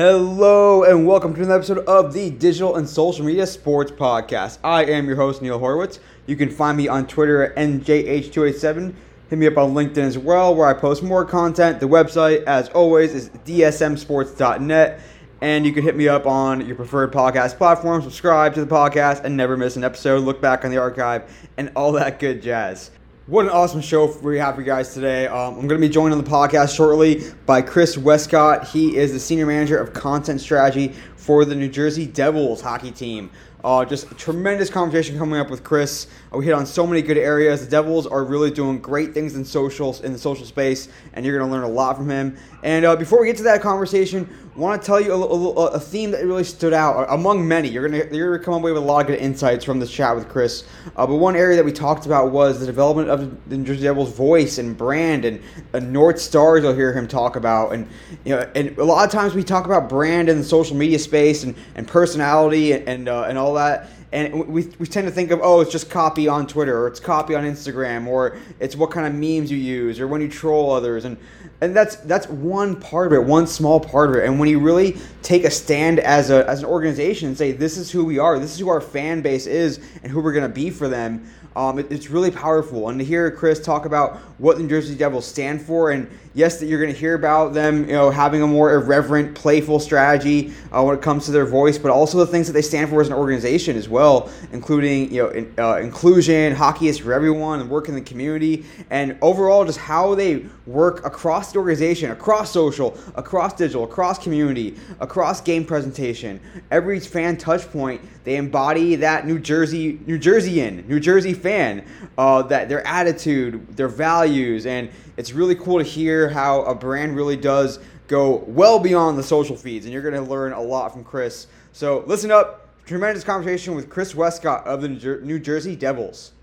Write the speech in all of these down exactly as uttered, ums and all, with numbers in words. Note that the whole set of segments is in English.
Hello and welcome to another episode of the Digital and Social Media Sports Podcast. I am your host, Neil Horowitz. You can find me on Twitter at N J H two eight seven. Hit me up on LinkedIn as well, where I post more content. The website, as always, is D S M sports dot net. And you can hit me up on your preferred podcast platform, subscribe to the podcast, and never miss an episode. Look back on the archive and all that good jazz. What an awesome show we have for you guys today. Um, I'm going to be joined on the podcast shortly by Chris Westcott. He is the Senior Manager of Content Strategy for the New Jersey Devils hockey team. Uh, just a tremendous conversation coming up with Chris. Uh, we hit on so many good areas. The Devils are really doing great things in socials in the social space, and you're going to learn a lot from him. And uh, before we get to that conversation, I want to tell you a, a, a theme that really stood out among many. You're going to you're going to come away with a lot of good insights from this chat with Chris. Uh, but one area that we talked about was the development of the New Jersey Devils' voice and brand and uh, North Stars. You'll hear him talk about, and you know, and a lot of times we talk about brand in the social media space and, and personality and and, uh, and all that. And we we tend to think of, oh, it's just copy on Twitter, or it's copy on Instagram, or it's what kind of memes you use, or when you troll others. And and that's that's one part of it, one small part of it. And when you really take a stand as a as an organization and say, this is who we are, this is who our fan base is, and who we're going to be for them, um, it, it's really powerful. And to hear Chris talk about what the New Jersey Devils stand for, and yes, that you're going to hear about them, you know, having a more irreverent, playful strategy uh, when it comes to their voice, but also the things that they stand for as an organization as well, including you know in, uh, inclusion, hockey is for everyone, and work in the community, and overall just how they work across the organization, across social, across digital, across community, across game presentation. Every fan touch point, they embody that New Jersey, New Jerseyan, New Jersey fan, uh, that their attitude, their values, and it's really cool to hear how a brand really does go well beyond the social feeds, and you're going to learn a lot from Chris. So listen up. Tremendous conversation with Chris Westcott of the New Jersey Devils.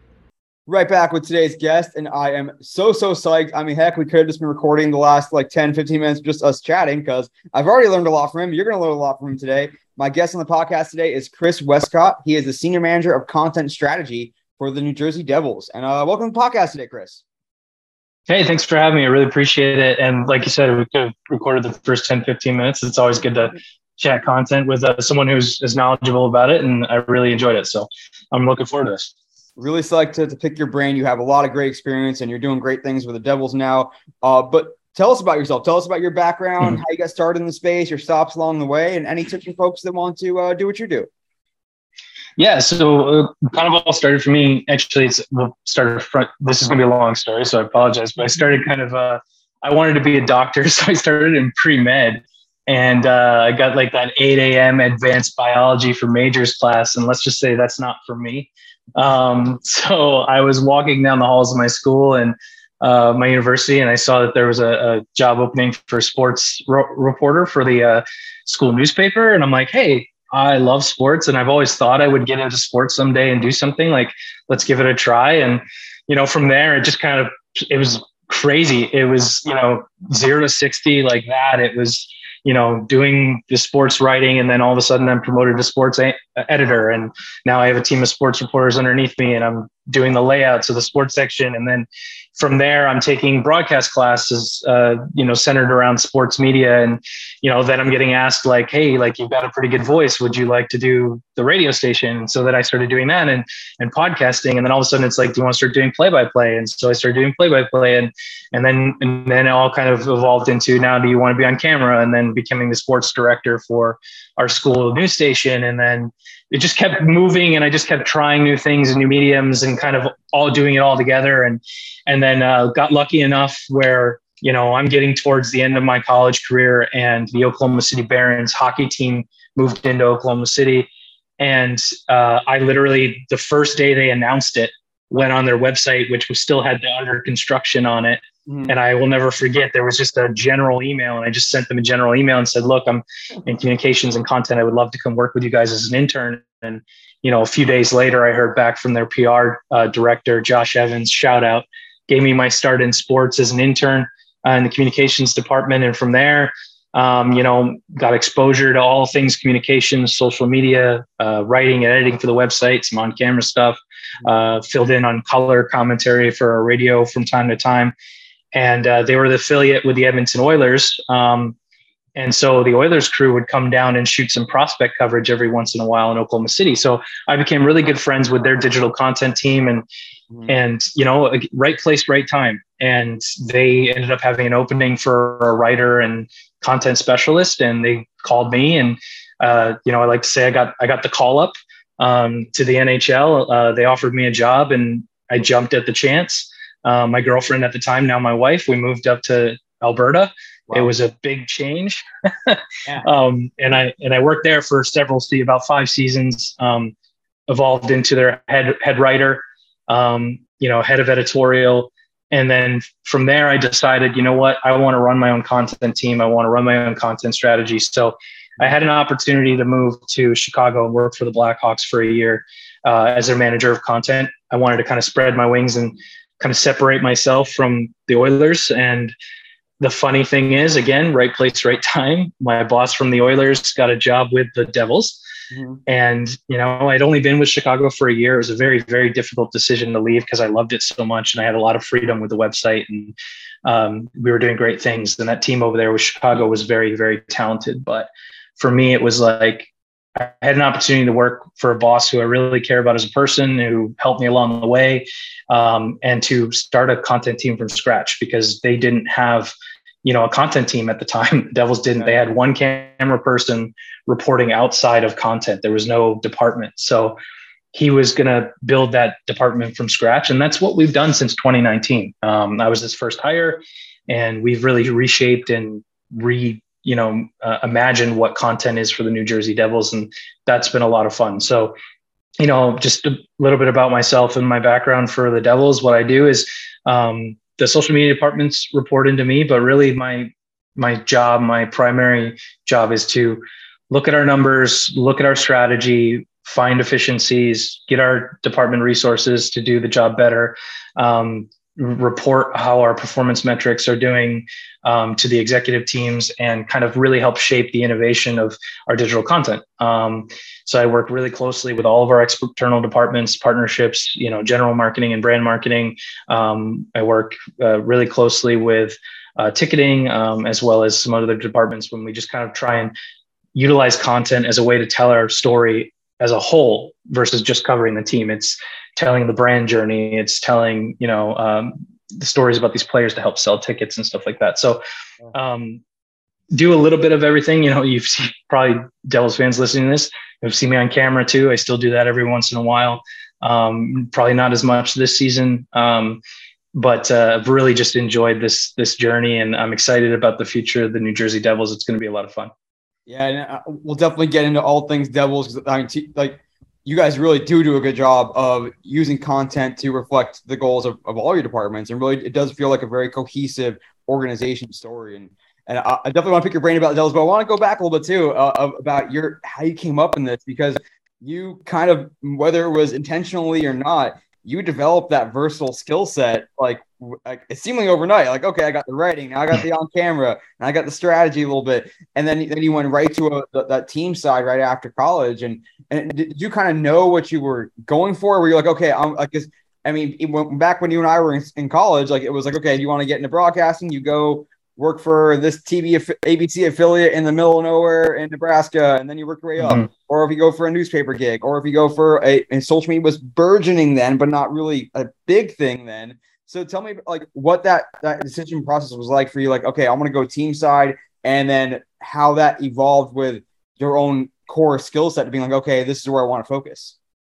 Right back with today's guest, and I am so, so psyched. I mean, heck, we could have just been recording the last like ten, fifteen minutes just us chatting, because I've already learned a lot from him. You're going to learn a lot from him today. My guest on the podcast today is Chris Westcott. He is the Senior Manager of Content Strategy for the New Jersey Devils. And uh, welcome to the podcast today, Chris. Hey, thanks for having me. I really appreciate it. And like you said, we could have recorded the first ten, fifteen minutes. It's always good to chat content with uh, someone who's is knowledgeable about it. And I really enjoyed it. So I'm looking forward to this. Really psyched to, to pick your brain. You have a lot of great experience and you're doing great things with the Devils now. Uh, but tell us about yourself. Tell us about your background, mm-hmm. how you got started in the space, your stops along the way, and any tips for folks that want to uh, do what you do. Yeah, so uh, kind of all started for me. Actually, it's we'll start front. This is going to be a long story, so I apologize. But I started kind of, uh, I wanted to be a doctor, so I started in pre-med. And uh, I got like that eight a.m. advanced biology for majors class. And let's just say that's not for me. Um, so I was walking down the halls of my school and uh, my university, and I saw that there was a, a job opening for a sports ro- reporter for the uh, school newspaper. And I'm like, hey, I love sports, and I've always thought I would get into sports someday and do something. Like, let's give it a try. And, you know, from there, it just kind of, it was crazy. It was, you know, zero to sixty like that. It was, you know, doing the sports writing, and then all of a sudden I'm promoted to sports a- editor. And now I have a team of sports reporters underneath me, and I'm doing the layouts of the sports section. And then from there, I'm taking broadcast classes, uh, you know, centered around sports media. And, you know, then I'm getting asked like, hey, like, you've got a pretty good voice. Would you like to do the radio station? And so that I started doing that and, and podcasting. And then all of a sudden it's like, do you want to start doing play-by-play? And so I started doing play-by-play, and, and then, and then it all kind of evolved into, now do you want to be on camera? And then becoming the sports director for our school news station. And then it just kept moving, and I just kept trying new things and new mediums and kind of all doing it all together. And, and then uh, got lucky enough where, you know, I'm getting towards the end of my college career, and the Oklahoma City Barons hockey team moved into Oklahoma City. And uh, I literally, the first day they announced it, went on their website, which was still had the under construction on it. Mm-hmm. And I will never forget, there was just a general email, and I just sent them a general email and said, look, I'm in communications and content. I would love to come work with you guys as an intern. And, you know, a few days later, I heard back from their P R uh, director, Josh Evans, shout out, gave me my start in sports as an intern uh, in the communications department. And from there, um, you know, got exposure to all things communications, social media, uh, writing and editing for the website, some on-camera stuff, uh, filled in on color commentary for our radio from time to time. And uh, they were the affiliate with the Edmonton Oilers. Um, and so the Oilers crew would come down and shoot some prospect coverage every once in a while in Oklahoma City. So I became really good friends with their digital content team, and mm-hmm. and you know, right place, right time. And they ended up having an opening for a writer and content specialist, and they called me. And uh, you know, I like to say I got I got the call up um, to the N H L. Uh, they offered me a job, and I jumped at the chance. Uh, my girlfriend at the time, now my wife, we moved up to Alberta. Wow. It was a big change. yeah. um, and I, and I worked there for several, about five seasons, um, evolved into their head, head writer, um, you know, head of editorial. And then from there, I decided, you know what, I want to run my own content team. I want to run my own content strategy. So I had an opportunity to move to Chicago and work for the Blackhawks for a year uh, as their manager of content. I wanted to kind of spread my wings and kind of separate myself from the Oilers. And the funny thing is, again, right place, right time. My boss from the Oilers got a job with the Devils. Mm-hmm. And, you know, I'd only been with Chicago for a year. It was a very, very difficult decision to leave because I loved it so much. And I had a lot of freedom with the website, and um, we were doing great things. And that team over there with Chicago was very, very talented. But for me, it was like, I had an opportunity to work for a boss who I really care about as a person, who helped me along the way, um, and to start a content team from scratch, because they didn't have, you know, a content team at the time. The Devils didn't. They had one camera person reporting outside of content. There was no department. So he was going to build that department from scratch. And that's what we've done since twenty nineteen. Um, I was his first hire, and we've really reshaped and re you know, uh, imagine what content is for the New Jersey Devils. And that's been a lot of fun. So, you know, just a little bit about myself and my background for the Devils. What I do is um, the social media departments report into me, but really my, my job, my primary job is to look at our numbers, look at our strategy, find efficiencies, get our department resources to do the job better, um, report how our performance metrics are doing um, to the executive teams, and kind of really help shape the innovation of our digital content. Um, so I work really closely with all of our external departments, partnerships, you know, general marketing and brand marketing. Um, I work uh, really closely with uh, ticketing, um, as well as some other departments, when we just kind of try and utilize content as a way to tell our story as a whole versus just covering the team. It's telling the brand journey. It's telling, you know, um, the stories about these players to help sell tickets and stuff like that. So um, do a little bit of everything. You know, you've seen probably Devils fans listening to this, you've seen me on camera too. I still do that every once in a while. Um, probably not as much this season, um, but uh, I've really just enjoyed this, this journey, and I'm excited about the future of the New Jersey Devils. It's going to be a lot of fun. Yeah, and we'll definitely get into all things Devils. I mean, t- like you guys really do do a good job of using content to reflect the goals of, of all your departments, and really it does feel like a very cohesive organization story. And and I, I definitely want to pick your brain about the Devils, but I want to go back a little bit too uh, about your how you came up in this, because you kind of, whether it was intentionally or not, you developed that versatile skill set like, like seemingly overnight. Like, okay, I got the writing, now I got the on camera, and I got the strategy a little bit, and then then you went right to a, the, that team side right after college. And and did you kind of know what you were going for? Were you like, okay, I'm like, cause, I mean, it went, back when you and I were in, in college, like it was like, okay, if you want to get into broadcasting, you go work for this T V A B C affiliate in the middle of nowhere in Nebraska, and then you work your way up. Mm-hmm. Or if you go for a newspaper gig, or if you go for a, and social media was burgeoning then, but not really a big thing then. So tell me like what that, that decision process was like for you. Like, okay, I'm going to go team side, and then how that evolved with your own core skill set to being like, okay, this is where I want to focus.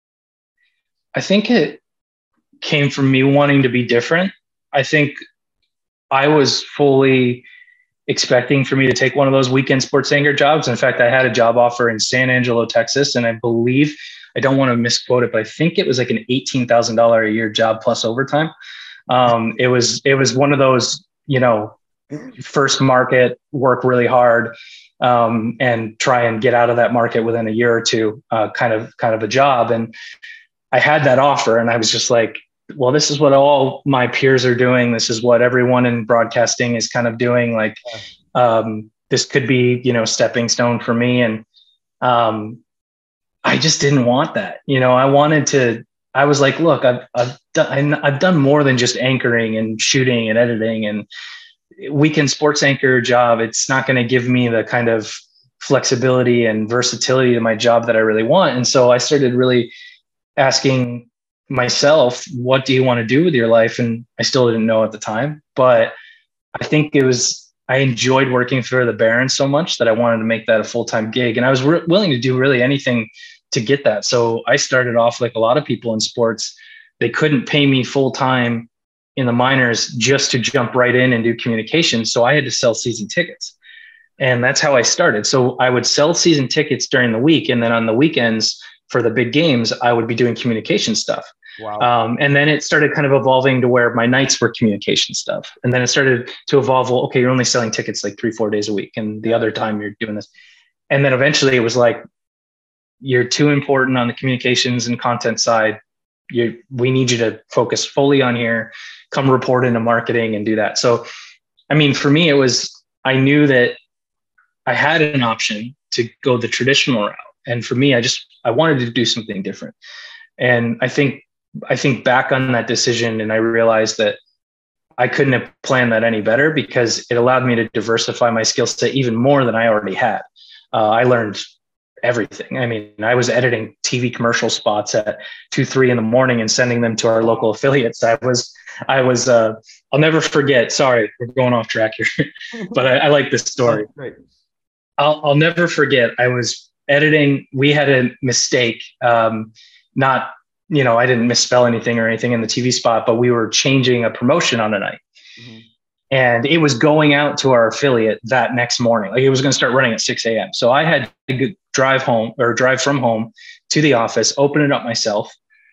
I think it came from me wanting to be different. I think I was fully expecting for me to take one of those weekend sports anchor jobs. In fact, I had a job offer in San Angelo, Texas, and I believe, I don't want to misquote it, but I think it was like an eighteen thousand dollars a year job plus overtime. Um, it was, it was one of those, you know, first market, work really hard, um, and try and get out of that market within a year or two, uh, kind of, kind of a job. And I had that offer, and I was just like, well, this is what all my peers are doing. This is what everyone in broadcasting is kind of doing. Like, um, this could be, you know, stepping stone for me. And, um, I just didn't want that. You know, I wanted to, I was like, look, I've, I've done, I've done more than just anchoring and shooting and editing. And weekend sports anchor job, it's not going to give me the kind of flexibility and versatility to my job that I really want. And so I started really asking myself, what do you want to do with your life? And I still didn't know at the time, but I think it was, I enjoyed working for the Barons so much that I wanted to make that a full-time gig. And I was re- willing to do really anything to get that. So I started off like a lot of people in sports. They couldn't pay me full-time in the minors just to jump right in and do communications. So I had to sell season tickets. And that's how I started. So I would sell season tickets during the week. And then on the weekends for the big games, I would be doing communication stuff. Wow. Um, and then it started kind of evolving to where my nights were communication stuff. And then it started to evolve. Well, okay, you're only selling tickets like three, four days a week. And the other time you're doing this. And then eventually it was like, you're too important on the communications and content side. You, we need you to focus fully on here, come report into marketing and do that. So, I mean, for me, it was, I knew that I had an option to go the traditional route. And for me, I just, I wanted to do something different. And I think, I think back on that decision and I realized that I couldn't have planned that any better because it allowed me to diversify my skill set even more than I already had. Uh, I learned everything. I mean, I was editing T V commercial spots at two, three in the morning and sending them to our local affiliates. I was, I was, uh, I'll never forget. Sorry, we're going off track here, but I, I like this story. Great. I'll, I'll never forget. I was editing. We had a mistake. Um, not, you know, I didn't misspell anything or anything in the T V spot, but we were changing a promotion on a night. Mm-hmm. And it was going out to our affiliate that next morning. Like it was going to start running at six a.m. So I had to drive home or drive from home to the office, open it up myself,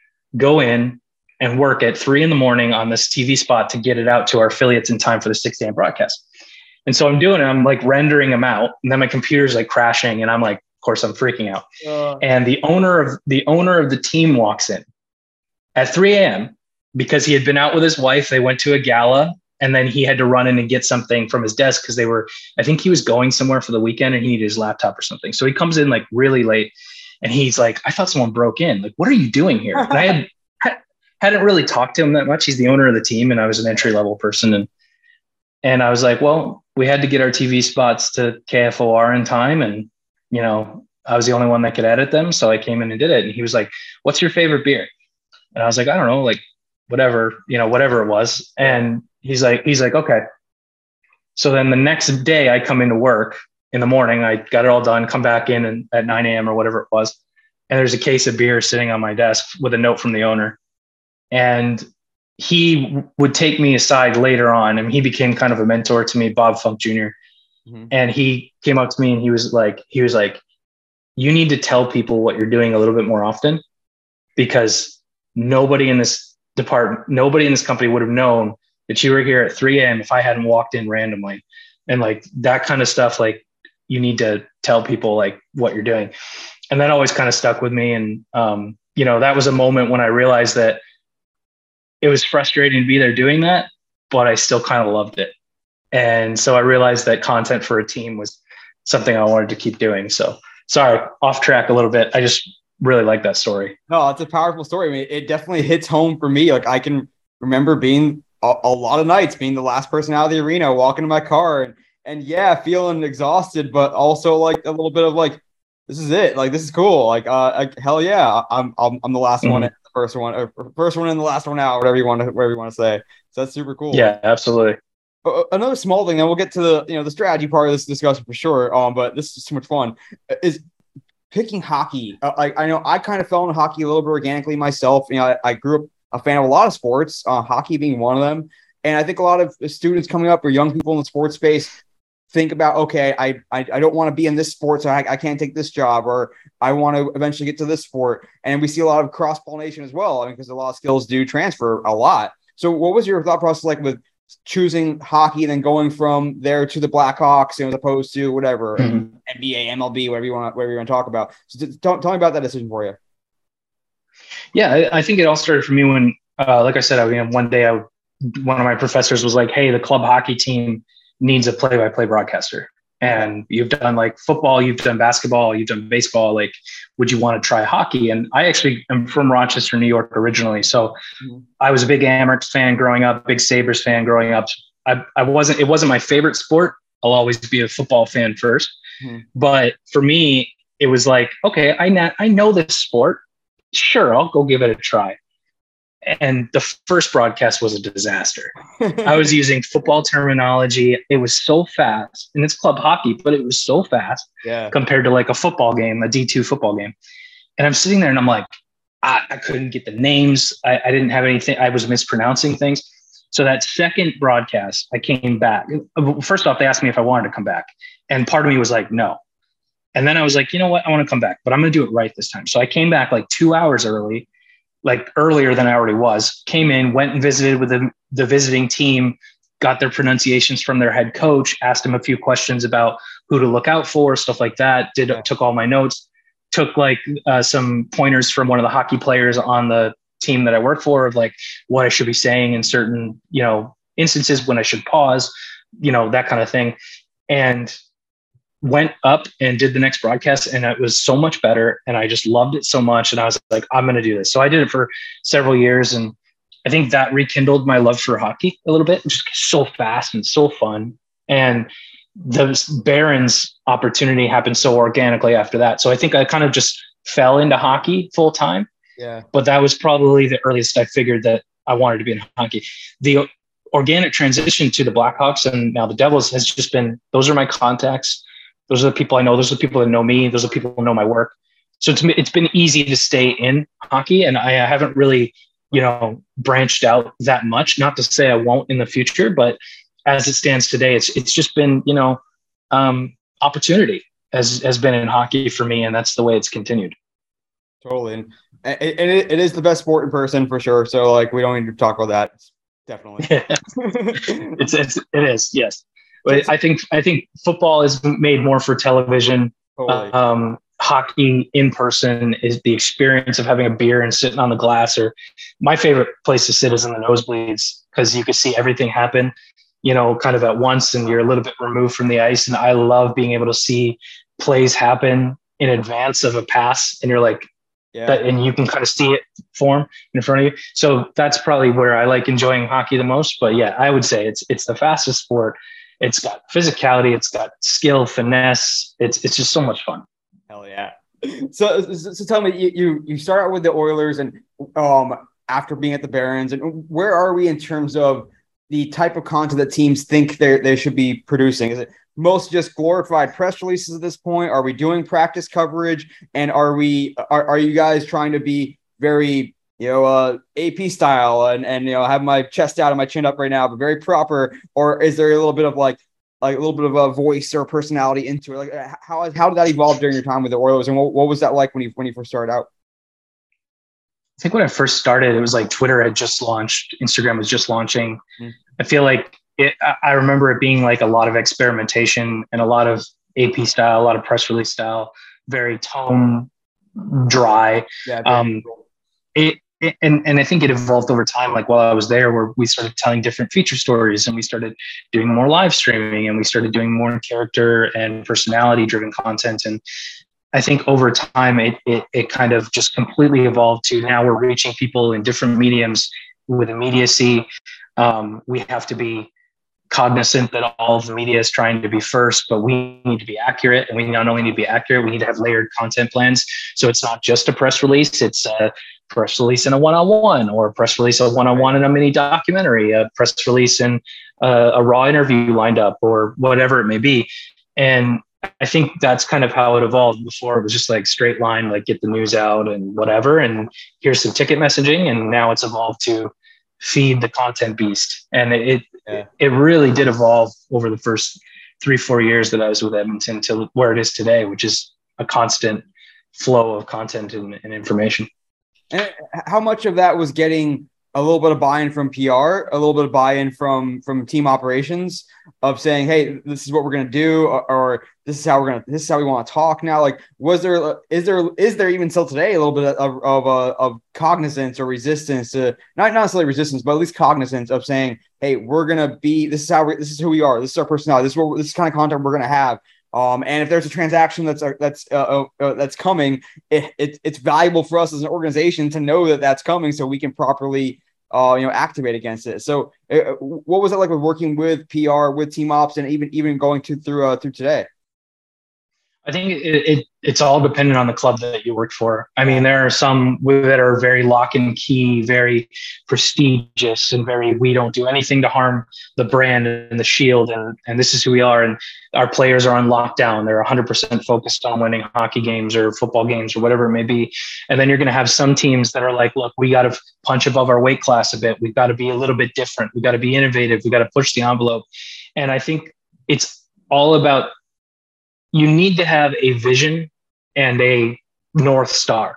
go in and work at three in the morning on this T V spot to get it out to our affiliates in time for the six a.m. broadcast. And so I'm doing it. I'm like rendering them out. And then my computer's like crashing. And I'm like, of course, I'm freaking out. Uh, and the owner of the owner of the team walks in at three a.m. because he had been out with his wife. They went to a gala. And then he had to run in and get something from his desk because they were, I think he was going somewhere for the weekend and he needed his laptop or something. So he comes in like really late and he's like, I thought someone broke in. Like, what are you doing here? And I had, hadn't really talked to him that much. He's the owner of the team and I was an entry level person. And, and I was like, well, we had to get our T V spots to K F O R in time. And, you know, I was the only one that could edit them. So I came in and did it. And he was like, what's your favorite beer? And I was like, I don't know, like whatever, you know, whatever it was. And He's like, he's like, okay. So then the next day I come into work in the morning, I got it all done, come back in and at nine a.m. or whatever it was. And there's a case of beer sitting on my desk with a note from the owner. And he would take me aside later on. And he became kind of a mentor to me, Bob Funk Junior Mm-hmm. And he came up to me and he was like, he was like, you need to tell people what you're doing a little bit more often because nobody in this department, nobody in this company would have known that you were here at three a.m. if I hadn't walked in randomly. And like that kind of stuff, like you need to tell people like what you're doing. And that always kind of stuck with me. And, um, you know, that was a moment when I realized that it was frustrating to be there doing that, but I still kind of loved it. And so I realized that content for a team was something I wanted to keep doing. So sorry, off track a little bit. I just really like that story. No, it's a powerful story. I mean, it definitely hits home for me. Like I can remember being A, a lot of nights being the last person out of the arena, walking to my car and, and yeah, feeling exhausted, but also like a little bit of like, this is it. Like, this is cool. Like, uh, like hell yeah. I'm, I'm, I'm the last mm-hmm. one, in, the first one, or first one in, the last one out, whatever you want to, whatever you want to say. So that's super cool. Yeah, absolutely. Uh, another small thing, then we'll get to the, you know, the strategy part of this discussion for sure. Um, but this is so much fun is picking hockey. Uh, I, I know I kind of fell into hockey a little bit organically myself. You know, I, I grew up a fan of a lot of sports, uh, hockey being one of them. And I think a lot of students coming up or young people in the sports space think about, okay, I I, I don't want to be in this sport, so I, I can't take this job, or I want to eventually get to this sport. And we see a lot of cross-pollination as well, I mean, because a lot of skills do transfer a lot. So what was your thought process like with choosing hockey and then going from there to the Blackhawks, you know, as opposed to whatever, mm-hmm. N B A, M L B, whatever you want, whatever you want to talk about? So t- tell, tell me about that decision for you. Yeah, I, I think it all started for me when, uh, like I said, I mean, one day I, one of my professors was like, hey, the club hockey team needs a play-by-play broadcaster. And you've done like football, you've done basketball, you've done baseball. Like, would you want to try hockey? And I actually am from Rochester, New York originally. So mm-hmm. I was a big Amerks fan growing up, big Sabres fan growing up. I, I wasn't, it wasn't my favorite sport. I'll always be a football fan first. Mm-hmm. But for me, it was like, okay, I know, I know this sport. Sure, I'll go give it a try. And the first broadcast was a disaster. I was using football terminology. It was so fast, and it's club hockey, but it was so fast yeah. compared to like a football game, a D two football game. And I'm sitting there and I'm like, I, I couldn't get the names. I, I didn't have anything. I was mispronouncing things. So that second broadcast, I came back. First off, they asked me if I wanted to come back. And part of me was like, no. And then I was like, you know what? I want to come back, but I'm going to do it right this time. So I came back like two hours early, like earlier than I already was, came in, went and visited with the, the visiting team, got their pronunciations from their head coach, asked him a few questions about who to look out for, stuff like that. Did yeah. Took all my notes, took like uh, some pointers from one of the hockey players on the team that I work for of like what I should be saying in certain, you know, instances, when I should pause, you know, that kind of thing. And went up and did the next broadcast, and it was so much better. And I just loved it so much. And I was like, I'm going to do this. So I did it for several years. And I think that rekindled my love for hockey a little bit. Just so fast and so fun. And the Barons opportunity happened so organically after that. So I think I kind of just fell into hockey full time. Yeah. But that was probably the earliest I figured that I wanted to be in hockey. The organic transition to the Blackhawks and now the Devils has just been, those are my contacts. Those are the people I know. Those are the people that know me. Those are the people who know my work. So to me, it's been easy to stay in hockey, and I haven't really, you know, branched out that much. Not to say I won't in the future, but as it stands today, it's it's just been, you know, um, opportunity has has been in hockey for me, and that's the way it's continued. Totally, and it, it is the best sport in person for sure. So like, we don't need to talk about that. Definitely, it's, it's it is yes. But I think I think football is made more for television. Totally. Um, hockey in person is the experience of having a beer and sitting on the glass. Or my favorite place to sit is in the nosebleeds, because you can see everything happen, you know, kind of at once, and you're a little bit removed from the ice. And I love being able to see plays happen in advance of a pass, and you're like, yeah, that, and you can kind of see it form in front of you. So that's probably where I like enjoying hockey the most. But yeah, I would say it's it's the fastest sport. It's got physicality. It's got skill, finesse. It's it's just so much fun. Hell yeah! So so, so tell me, you, you you start out with the Oilers, and um after being at the Barons, and where are we in terms of the type of content that teams think they they should be producing? Is it most just glorified press releases at this point? Are we doing practice coverage, and are we are are you guys trying to be very, you know, uh, A P style and, and, you know, have my chest out and my chin up right now, but very proper? Or is there a little bit of like, like a little bit of a voice or personality into it? Like how, how did that evolve during your time with the Oilers? And what, what was that like when you, when you first started out? I think when I first started, it was like Twitter had just launched, Instagram was just launching. Mm-hmm. I feel like it, I remember it being like a lot of experimentation and a lot of A P style, a lot of press release style, very tone dry. Yeah. Um, cool. It, it, and, and I think it evolved over time. Like while I was there, where we started telling different feature stories, and we started doing more live streaming, and we started doing more character and personality driven content. And I think over time, it, it, it kind of just completely evolved to now we're reaching people in different mediums with immediacy. Um, we have to be cognizant that all of the media is trying to be first, but we need to be accurate. And we not only need to be accurate, we need to have layered content plans. So it's not just a press release, it's a press release in a one-on-one, or a press release, a one-on-one in a mini documentary, a press release in a, a raw interview lined up, or whatever it may be. And I think that's kind of how it evolved. Before it was just like straight line, like get the news out and whatever, and here's some ticket messaging. And now it's evolved to feed the content beast. And it, yeah. it really did evolve over the first three, four years that I was with Edmonton to where it is today, which is a constant flow of content and, and information. And how much of that was getting a little bit of buy-in from P R, a little bit of buy-in from, from team operations of saying, hey, this is what we're going to do, or, or this is how we're going to, this is how we want to talk now? Like, was there, is there, is there even still today a little bit of, of, uh, of cognizance or resistance to, not necessarily resistance, but at least cognizance of saying, hey, we're going to be, this is how we, this is who we are. This is our personality. This is what, this is kind of content we're going to have. Um, and if there's a transaction that's uh, that's uh, uh, that's coming, it, it it's valuable for us as an organization to know that that's coming, so we can properly uh, you know, activate against it. So uh, what was it like with working with P R, with team ops, and even even going to through uh, through today? I think it, it it's all dependent on the club that you work for. I mean, there are some that are very lock and key, very prestigious, and very, we don't do anything to harm the brand and the shield, and and this is who we are. And our players are on lockdown. They're one hundred percent focused on winning hockey games or football games or whatever it may be. And then you're going to have some teams that are like, look, we got to punch above our weight class a bit. We've got to be a little bit different. We got to be innovative. We got to push the envelope. And I think it's all about, you need to have a vision and a North Star,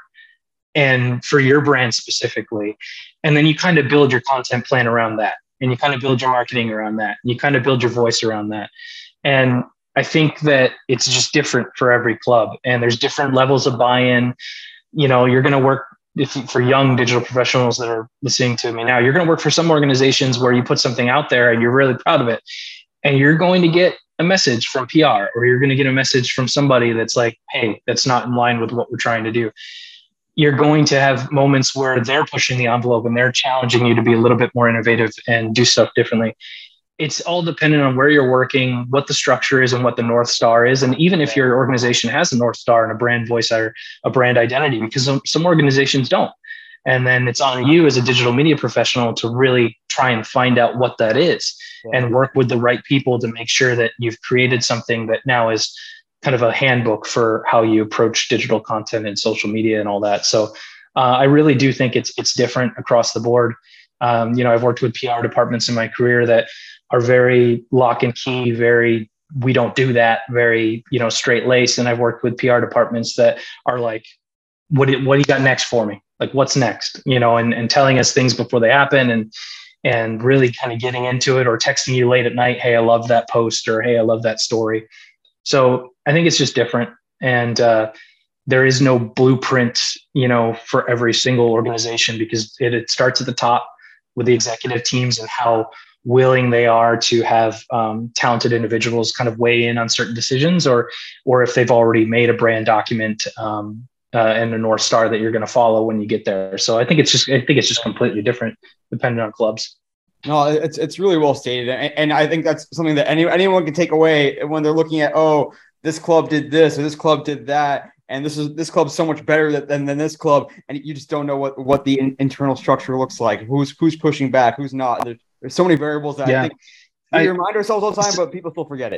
and for your brand specifically. And then you kind of build your content plan around that, and you kind of build your marketing around that. And you kind of build your voice around that. And I think that it's just different for every club, and there's different levels of buy-in. You know, you're going to work if, for young digital professionals that are listening to me now, you're going to work for some organizations where you put something out there and you're really proud of it, and you're going to get a message from P R, or you're going to get a message from somebody that's like, hey, that's not in line with what we're trying to do. You're going to have moments where they're pushing the envelope and they're challenging you to be a little bit more innovative and do stuff differently. It's all dependent on where you're working, what the structure is, and what the North Star is. And even if your organization has a North Star and a brand voice or a brand identity, because some, some organizations don't. And then it's on you as a digital media professional to really try and find out what that is, yeah, and work with the right people to make sure that you've created something that now is kind of a handbook for how you approach digital content and social media and all that. So uh, I really do think it's it's different across the board. Um, you know, I've worked with P R departments in my career that are very lock and key, very, we don't do that, very, you know, straight lace. And I've worked with P R departments that are like, what do, what do you got next for me? Like, what's next, you know, and, and telling us things before they happen, and, and really kind of getting into it, or texting you late at night, hey, I love that post, or, hey, I love that story. So I think it's just different. And uh, there is no blueprint, you know, for every single organization, because it, it starts at the top with the executive teams and how willing they are to have um, talented individuals kind of weigh in on certain decisions, or, or if they've already made a brand document um, Uh, and a North Star that you're going to follow when you get there. So I think it's just, I think it's just completely different depending on clubs. No, it's it's really well stated, and, and I think that's something that any, anyone can take away when they're looking at, oh, this club did this or this club did that, and this is this club's so much better than than this club, and you just don't know what what the in, internal structure looks like. Who's who's pushing back, who's not. There's, there's so many variables that yeah. I think we I, remind ourselves all the time, but people still forget it.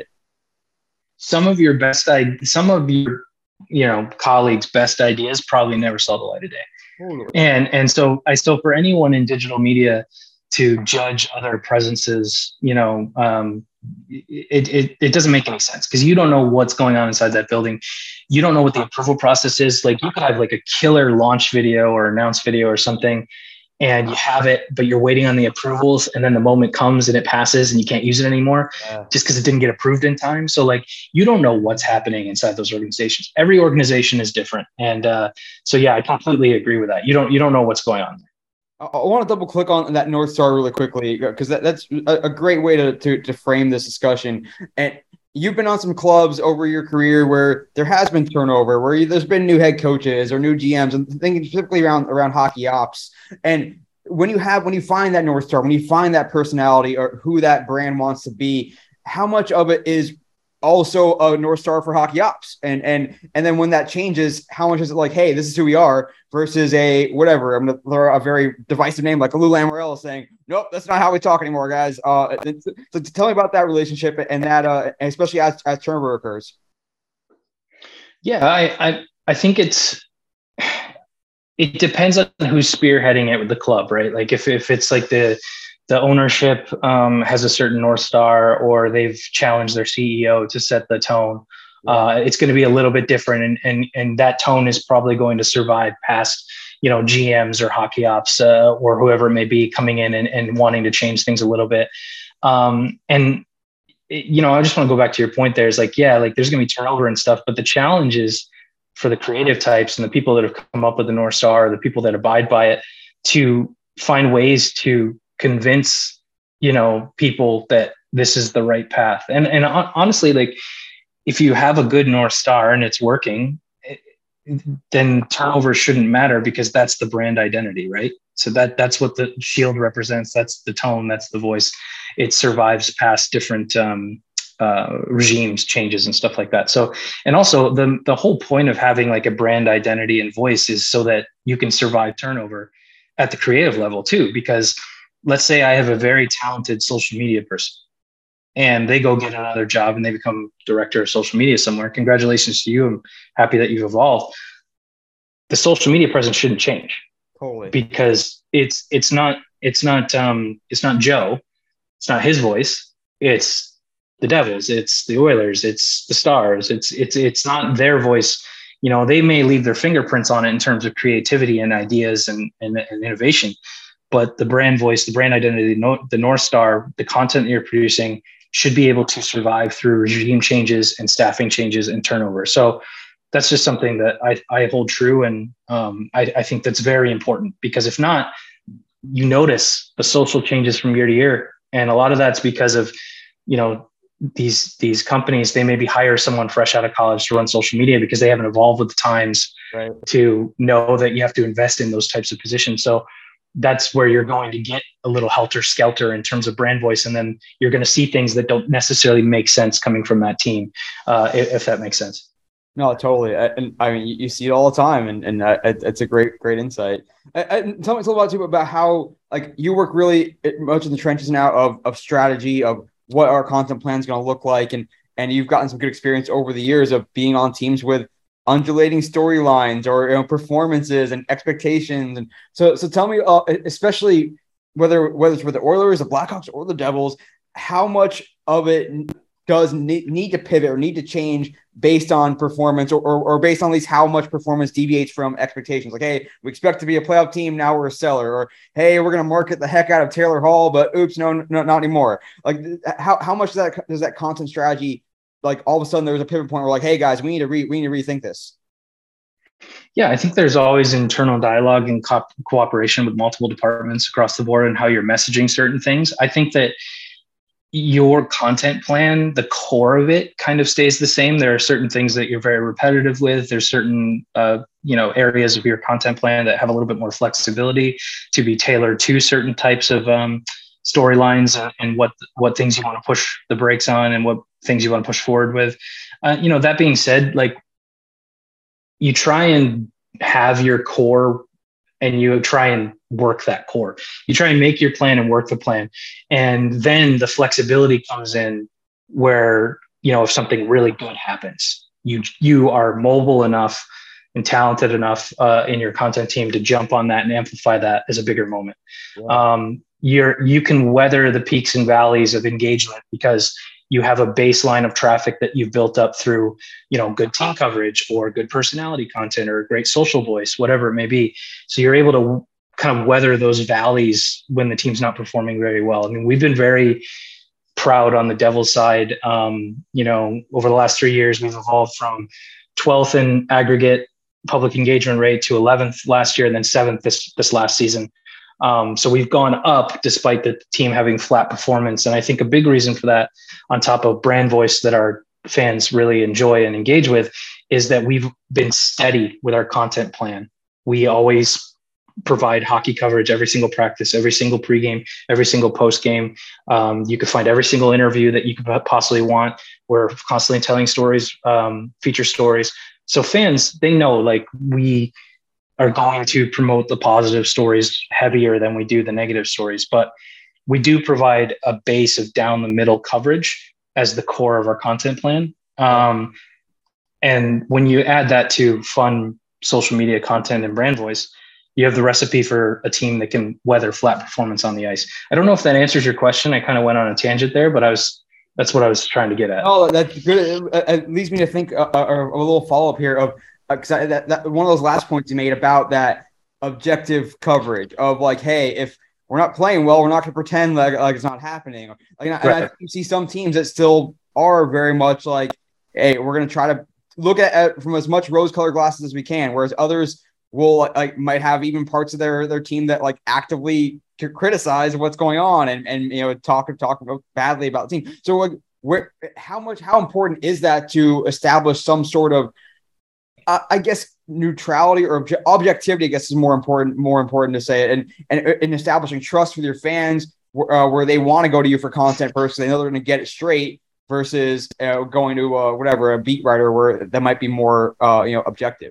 Some of your best, some of your you know, colleagues' best ideas probably never saw the light of day. Totally. And, and so I still, for anyone in digital media to judge other presences, you know, um, it, it, it doesn't make any sense, because you don't know what's going on inside that building. You don't know what the approval process is. Like, you could have like a killer launch video or announce video or something, and you have it, but you're waiting on the approvals, and then the moment comes and it passes and you can't use it anymore yeah. just because it didn't get approved in time. So like, you don't know what's happening inside those organizations. Every organization is different. And uh, so, yeah, I completely agree with that. You don't, you don't know what's going on there. I want to double click on that North Star really quickly, because that, that's a, a great way to, to, to frame this discussion. And you've been on some clubs over your career where there has been turnover, where you, there's been new head coaches or new G Ms, and thinking specifically around around hockey ops. And when you have when you find that North Star, when you find that personality or who that brand wants to be, how much of it is also a North Star for hockey ops? And and and then when that changes, how much is it like, hey, this is who we are, versus a whatever, I'm gonna throw a very divisive name like a Lou Lamoriello saying, nope, that's not how we talk anymore, guys. Uh, so tell me about that relationship and that, uh, especially as, as turnover occurs. Yeah, I, I I think it's it depends on who's spearheading it with the club, right? Like if if it's like the the ownership um, has a certain North Star, or they've challenged their C E O to set the tone, uh, it's going to be a little bit different. And, and, and that tone is probably going to survive past, you know, G Ms or hockey ops uh, or whoever it may be coming in and, and wanting to change things a little bit. Um, and, you know, I just want to go back to your point there. Is like, yeah, like there's going to be turnover and stuff, but the challenge is for the creative types and the people that have come up with the North Star, the people that abide by it, to find ways to convince, you know, people that this is the right path. And and honestly, like if you have a good North Star and it's working, it, then turnover shouldn't matter, because that's the brand identity, right? So that that's what the shield represents. That's the tone. That's the voice. It survives past different um, uh, regimes, changes, and stuff like that. So, and also the the whole point of having like a brand identity and voice is so that you can survive turnover at the creative level too. Because let's say I have a very talented social media person, and they go get another job and they become director of social media somewhere. Congratulations to you. I'm happy that you've evolved. The social media presence shouldn't change. Totally. Because it's it's not it's not um it's not Joe, it's not his voice, it's the Devils, it's the Oilers, it's the Stars, it's it's it's not their voice. You know, they may leave their fingerprints on it in terms of creativity and ideas and and, and innovation, but the brand voice, the brand identity, the North Star, the content that you're producing should be able to survive through regime changes and staffing changes and turnover. So that's just something that I, I hold true. And um, I, I think that's very important, because if not, you notice the social changes from year to year. And a lot of that's because of, you know, these, these companies, they maybe hire someone fresh out of college to run social media because they haven't evolved with the times, right, to know that you have to invest in those types of positions. So that's where you're going to get a little helter skelter in terms of brand voice. And then you're going to see things that don't necessarily make sense coming from that team, uh, if, if that makes sense. No, totally. I, and I mean, you, you see it all the time, and and uh, it, it's a great, great insight. I, I, tell me a little about too about how like you work really much in the trenches now of of strategy, of what our content plan is going to look like, and and you've gotten some good experience over the years of being on teams with undulating storylines or, you know, performances and expectations. And so, so tell me, uh, especially whether whether it's with the Oilers, the Blackhawks, or the Devils, how much of it does need, need to pivot or need to change based on performance, or, or, or based on at least how much performance deviates from expectations? Like, hey, we expect to be a playoff team. Now we're a seller. Or, hey, we're going to market the heck out of Taylor Hall, but oops, no, no, not anymore. Like, how, how much does that, does that content strategy, like all of a sudden there's a pivot point where like, hey guys, we need to re, we need to rethink this? Yeah, I think there's always internal dialogue and co- cooperation with multiple departments across the board and how you're messaging certain things. I think that your content plan, the core of it kind of stays the same. There are certain things that you're very repetitive with. There's certain, uh, you know, areas of your content plan that have a little bit more flexibility to be tailored to certain types of um, storylines and what, what things you want to push the brakes on and what things you want to push forward with. Uh, you know, that being said, like, you try and have your core and you try and work that core. You try and make your plan and work the plan. And then the flexibility comes in where, you know, if something really good happens, you, you are mobile enough and talented enough uh, in your content team to jump on that and amplify that as a bigger moment. Yeah. Um, you're, you can weather the peaks and valleys of engagement because you have a baseline of traffic that you've built up through, you know, good team coverage or good personality content or a great social voice, whatever it may be. So you're able to kind of weather those valleys when the team's not performing very well. I mean, we've been very proud on the Devils side. Um, you know, over the last three years, we've evolved from twelfth in aggregate public engagement rate to eleventh last year and then seventh this, this last season. Um, so we've gone up despite the team having flat performance. And I think a big reason for that, on top of brand voice that our fans really enjoy and engage with, is that we've been steady with our content plan. We always provide hockey coverage every single practice, every single pregame, every single postgame. Um, you could find every single interview that you could possibly want. We're constantly telling stories, um, feature stories. So fans, they know, like, we are going to promote the positive stories heavier than we do the negative stories. But we do provide a base of down the middle coverage as the core of our content plan. Um, and when you add that to fun social media content and brand voice, you have the recipe for a team that can weather flat performance on the ice. I don't know if that answers your question. I kind of went on a tangent there, but I was, that's what I was trying to get at. Oh, that's good. It leads me to think uh, uh, a little follow-up here of, because uh, that, that one of those last points you made about that objective coverage of like, hey, if we're not playing well, we're not going to pretend like, like it's not happening. Like, and I, right. and I see some teams that still are very much like, hey, we're going to try to look at it from as much rose-colored glasses as we can, whereas others will like might have even parts of their their team that like actively to criticize what's going on and and you know talk talk badly about the team. So like, where how much how important is that to establish some sort of I guess neutrality or obje- objectivity, I guess, is more important, more important to say it, and and in establishing trust with your fans, uh, where they want to go to you for content first, so they know they're going to get it straight, versus uh, going to uh, whatever a beat writer where that might be more uh, you know objective.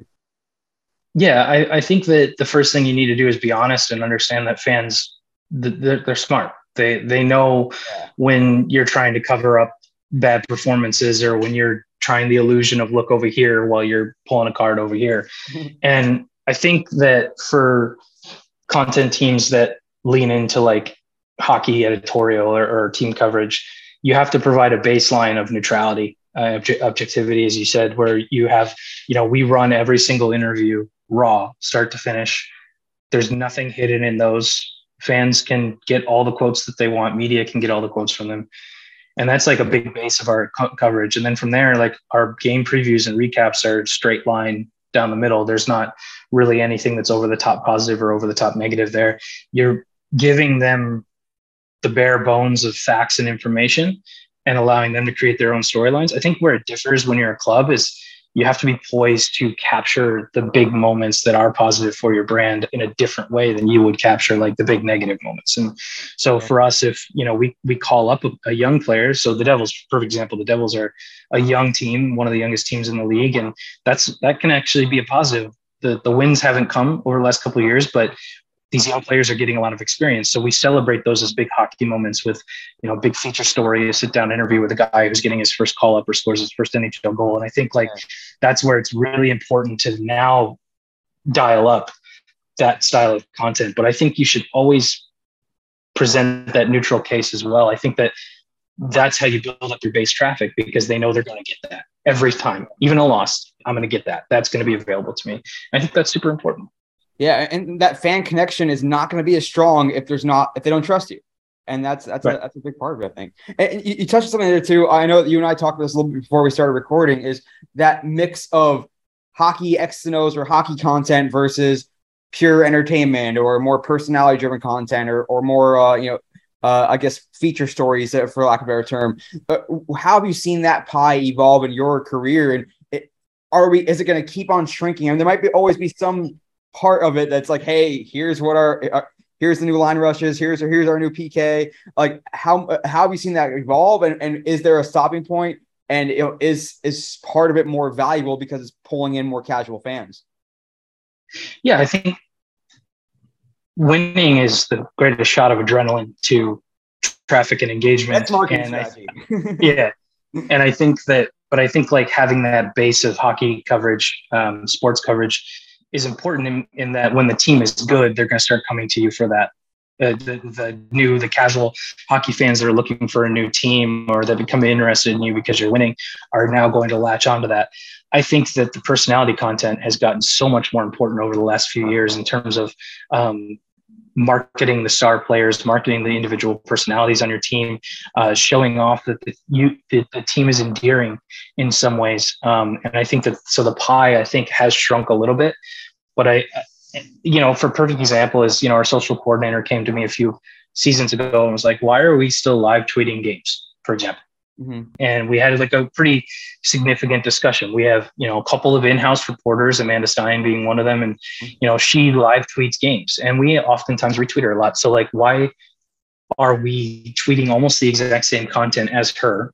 Yeah, I, I think that the first thing you need to do is be honest and understand that fans they're, they're smart. They they know yeah. when you're trying to cover up bad performances or when you're trying the illusion of look over here while you're pulling a card over here. And I think that for content teams that lean into like hockey editorial or, or team coverage, you have to provide a baseline of neutrality, uh, obje- objectivity, as you said, where you have, you know, we run every single interview raw, start to finish. There's nothing hidden in those. Fans can get all the quotes that they want. Media can get all the quotes from them. And that's like a big base of our co- coverage. And then from there, like our game previews and recaps are straight line down the middle. There's not really anything that's over the top positive or over the top negative there. You're giving them the bare bones of facts and information and allowing them to create their own storylines. I think where it differs when you're a club is you have to be poised to capture the big moments that are positive for your brand in a different way than you would capture like the big negative moments. And so for us, if, you know, we, we call up a, a young player, so the Devils, perfect example, the Devils are a young team, one of the youngest teams in the league. And that's, that can actually be a positive. The, the wins haven't come over the last couple of years, but these young players are getting a lot of experience. So we celebrate those as big hockey moments with, you know, big feature story, a sit down interview with a guy who's getting his first call up or scores his first N H L goal. And I think like, that's where it's really important to now dial up that style of content. But I think you should always present that neutral case as well. I think that that's how you build up your base traffic, because they know they're going to get that every time, even a loss. I'm going to get that. That's going to be available to me. I think that's super important. Yeah, and that fan connection is not going to be as strong if there's not if they don't trust you, and that's that's right. a, that's a big part of it, I think. And you, you touched on something there too. I know that you and I talked about this a little bit before we started recording. Is that mix of hockey X's and O's or hockey content versus pure entertainment or more personality driven content or or more uh, you know uh, I guess feature stories, uh, for lack of a better term. But how have you seen that pie evolve in your career? And it, are we is it going to keep on shrinking? I mean, there might be always be some part of it that's like, hey, here's what our, our here's the new line rushes, here's here's our new P K. Like how how have you seen that evolve, and, and is there a stopping point, and you know, is is part of it more valuable because it's pulling in more casual fans? Yeah, I think winning is the greatest shot of adrenaline to traffic and engagement. That's marketing and strategy. I, yeah, and I think that, but I think like having that base of hockey coverage, um, sports coverage, is important in, in that when the team is good, they're going to start coming to you for that. Uh, the, the new, the casual hockey fans that are looking for a new team or that become interested in you because you're winning are now going to latch onto that. I think that the personality content has gotten so much more important over the last few years in terms of um, marketing the star players, marketing the individual personalities on your team, uh, showing off that the, you, the, the team is endearing in some ways. Um, and I think that, so the pie, I think, has shrunk a little bit, but I, you know, for a perfect example is, you know, our social coordinator came to me a few seasons ago and was like, why are we still live tweeting games, for example? Mm-hmm. And we had like a pretty significant discussion. We have, you know, a couple of in-house reporters, Amanda Stein being one of them. And, you know, she live tweets games and we oftentimes retweet her a lot. So like, why are we tweeting almost the exact same content as her?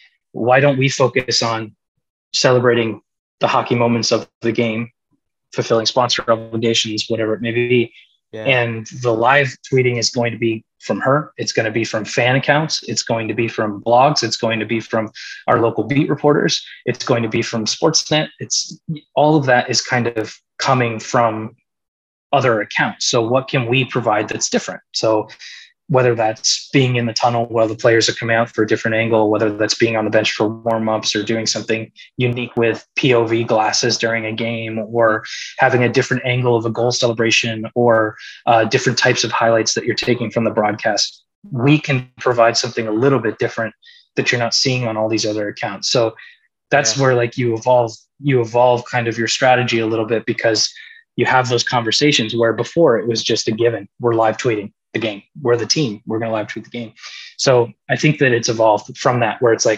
Why don't we focus on celebrating the hockey moments of the game, fulfilling sponsor obligations, whatever it may be? Yeah. And the live tweeting is going to be from her. It's going to be from fan accounts. It's going to be from blogs. It's going to be from our local beat reporters. It's going to be from Sportsnet. It's all of that is kind of coming from other accounts. So what can we provide that's different? So whether that's being in the tunnel while the players are coming out for a different angle, whether that's being on the bench for warm-ups or doing something unique with P O V glasses during a game, or having a different angle of a goal celebration, or uh, different types of highlights that you're taking from the broadcast, we can provide something a little bit different that you're not seeing on all these other accounts. So that's yeah. where like you evolve, you evolve kind of your strategy a little bit, because you have those conversations where before it was just a given. We're live tweeting the game. We're the team. We're going to live tweet the game. So I think that it's evolved from that, where it's like,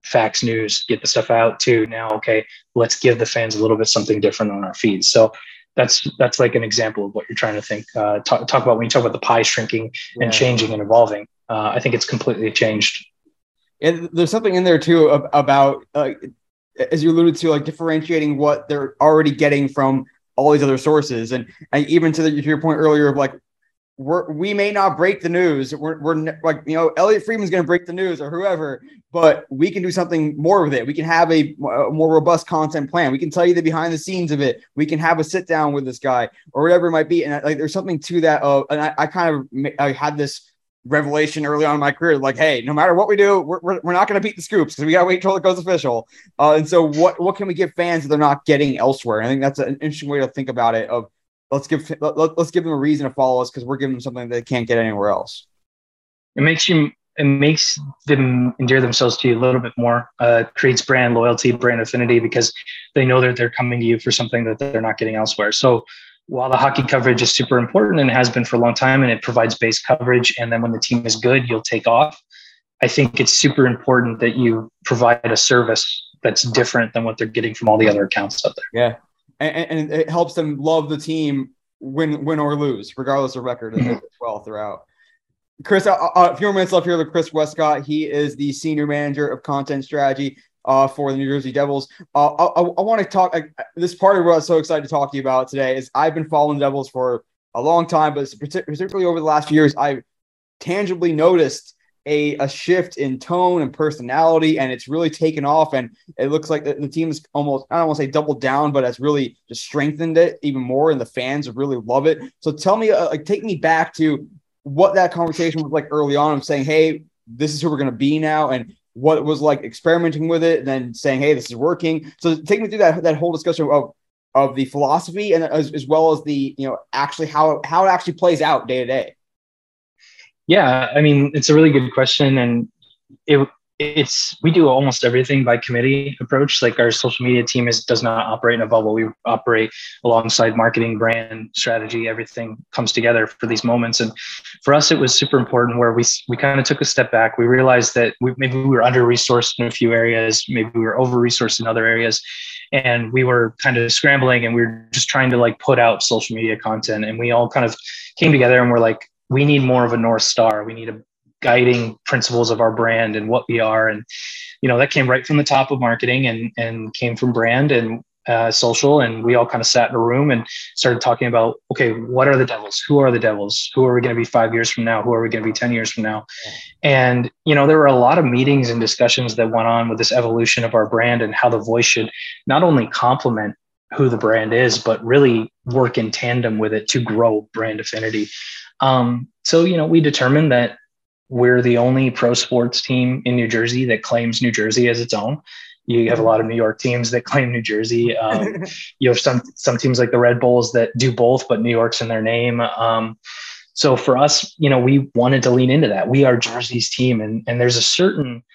Fox News, get the stuff out to now, okay, let's give the fans a little bit something different on our feeds. So that's that's like an example of what you're trying to think, uh, talk, talk about when you talk about the pie shrinking and Yeah. changing and evolving. Uh, I think it's completely changed. And there's something in there too about, uh, as you alluded to, like differentiating what they're already getting from all these other sources. And, and even to, the, to your point earlier of like, we're, we may not break the news. We're, we're like, you know, Elliot Friedman's going to break the news or whoever, but we can do something more with it. We can have a, a more robust content plan. We can tell you the behind the scenes of it. We can have a sit down with this guy or whatever it might be. And like, there's something to that. Uh, and I, I kind of, I had this revelation early on in my career, like, hey, no matter what we do, we're, we're, we're not going to beat the scoops because we got to wait till it goes official. Uh, and so what, what can we give fans that they're not getting elsewhere? And I think that's an interesting way to think about it of, Let's give let, let's give them a reason to follow us because we're giving them something they can't get anywhere else. It makes you it makes them endear themselves to you a little bit more. Uh, creates brand loyalty, brand affinity because they know that they're coming to you for something that they're not getting elsewhere. So while the hockey coverage is super important and has been for a long time, and it provides base coverage, and then when the team is good, you'll take off. I think it's super important that you provide a service that's different than what they're getting from all the other accounts out there. Yeah. And, and it helps them love the team, win, win or lose, regardless of record mm-hmm. as well throughout. Chris, uh, a few more minutes left here with Chris Westcott. He is the senior manager of content strategy uh, for the New Jersey Devils. Uh, I, I, I want to talk. Uh, this part of what I was so excited to talk to you about today is I've been following the Devils for a long time, but particularly over the last few years, I've tangibly noticed a, a shift in tone and personality, and it's really taken off. And it looks like the, the team is almost, I don't want to say doubled down, but has really just strengthened it even more. And the fans really love it. So tell me, uh, like, take me back to what that conversation was like early on of saying, hey, this is who we're going to be now. And what it was like experimenting with it and then saying, hey, this is working. So take me through that, that whole discussion of, of the philosophy and as, as well as the, you know, actually how, how it actually plays out day to day. Yeah, I mean, it's a really good question. And it it's, we do almost everything by committee approach. Like our social media team is, does not operate in a bubble. We operate alongside marketing, brand, strategy, everything comes together for these moments. And for us, it was super important where we, we kind of took a step back. We realized that we, maybe we were under-resourced in a few areas. Maybe we were over-resourced in other areas. And we were kind of scrambling and we were just trying to like put out social media content. And we all kind of came together and we're like, we need more of a North Star. We need a guiding principles of our brand and what we are. And, you know, that came right from the top of marketing and, and came from brand and uh, social. And we all kind of sat in a room and started talking about, okay, what are the Devils? Who are the Devils? Who are we going to be five years from now? Who are we going to be ten years from now? And, you know, there were a lot of meetings and discussions that went on with this evolution of our brand and how the voice should not only complement who the brand is, but really work in tandem with it to grow brand affinity. Um, so, you know, we determined that we're the only pro sports team in New Jersey that claims New Jersey as its own. You have a lot of New York teams that claim New Jersey. Um, you have some some teams like the Red Bulls that do both, but New York's in their name. Um, so for us, you know, we wanted to lean into that. We are Jersey's team, and and there's a certain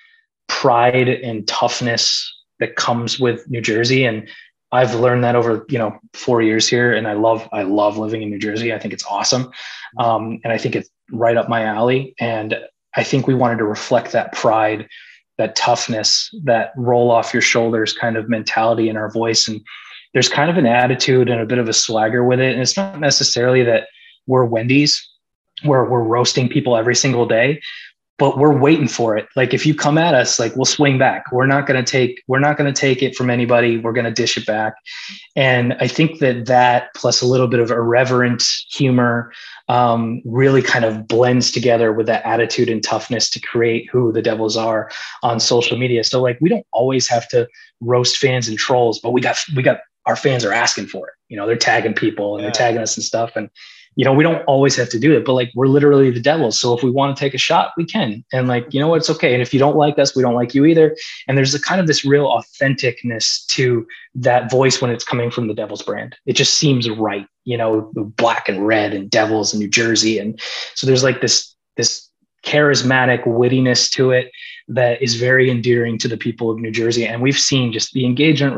pride and toughness that comes with New Jersey. And I've learned that over, you know, four years here. And I love, I love living in New Jersey. I think it's awesome. Um, and I think it's right up my alley. And I think we wanted to reflect that pride, that toughness, that roll off your shoulders kind of mentality in our voice. And there's kind of an attitude and a bit of a swagger with it. And it's not necessarily that we're Wendy's, where we're roasting people every single day, but we're waiting for it. Like if you come at us, like we'll swing back. We're not going to take, we're not going to take it from anybody. We're going to dish it back. And I think that that plus a little bit of irreverent humor um, really kind of blends together with that attitude and toughness to create who the Devils are on social media. So like, we don't always have to roast fans and trolls, but we got, we got, our fans are asking for it. You know, they're tagging people and yeah. they're tagging us and stuff. And, you know, we don't always have to do it, but like, we're literally the Devils. So if we want to take a shot, we can. And like, you know what, it's okay. And if you don't like us, we don't like you either. And there's a kind of this real authenticness to that voice when it's coming from the Devils brand. It just seems right, you know, black and red and Devils and New Jersey. And so there's like this, this charismatic wittiness to it that is very endearing to the people of New Jersey. And we've seen just the engagement rate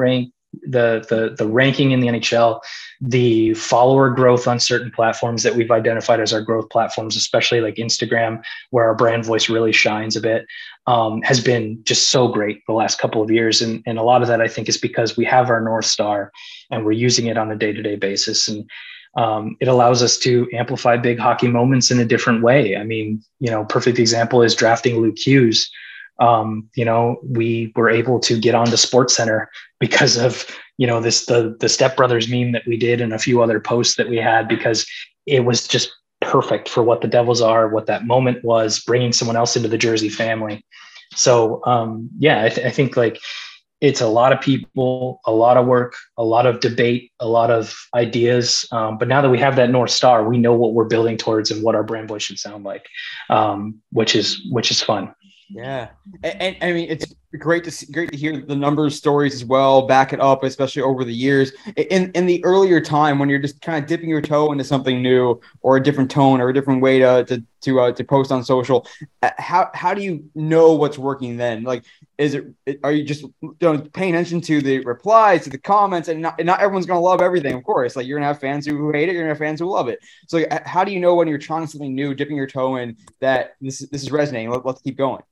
the the the ranking in the N H L, the follower growth on certain platforms that we've identified as our growth platforms, especially like Instagram, where our brand voice really shines a bit, um, has been just so great the last couple of years. And, and a lot of that, I think, is because we have our North Star and we're using it on a day-to-day basis. And um, it allows us to amplify big hockey moments in a different way. I mean, you know, perfect example is drafting Luke Hughes. Um, you know, we were able to get onto SportsCenter because of, you know, this, the, the Step Brothers meme that we did and a few other posts that we had, because it was just perfect for what the Devils are, what that moment was, bringing someone else into the Jersey family. So, um, yeah, I, th- I think like it's a lot of people, a lot of work, a lot of debate, a lot of ideas. Um, but now that we have that North Star, we know what we're building towards and what our brand voice should sound like, um, which is, which is fun. Yeah. And, and I mean, it's great to see, great to hear the numbers stories as well, back it up, especially over the years. In in the earlier time when you're just kind of dipping your toe into something new or a different tone or a different way to to to, uh, to post on social, how how do you know what's working then? Like, is it, are you just, you know, paying attention to the replies, to the comments, and not, and not everyone's going to love everything, of course. Like, you're going to have fans who hate it, you're going to have fans who love it. So like, how do you know when you're trying something new, dipping your toe in, that this, this is resonating? Let, let's keep going.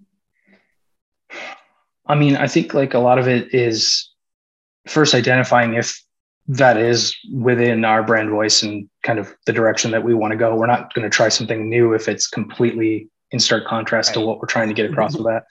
I mean, I think like a lot of it is first identifying if that is within our brand voice and kind of the direction that we want to go. We're not going to try something new if it's completely in stark contrast to what we're trying to get across with that.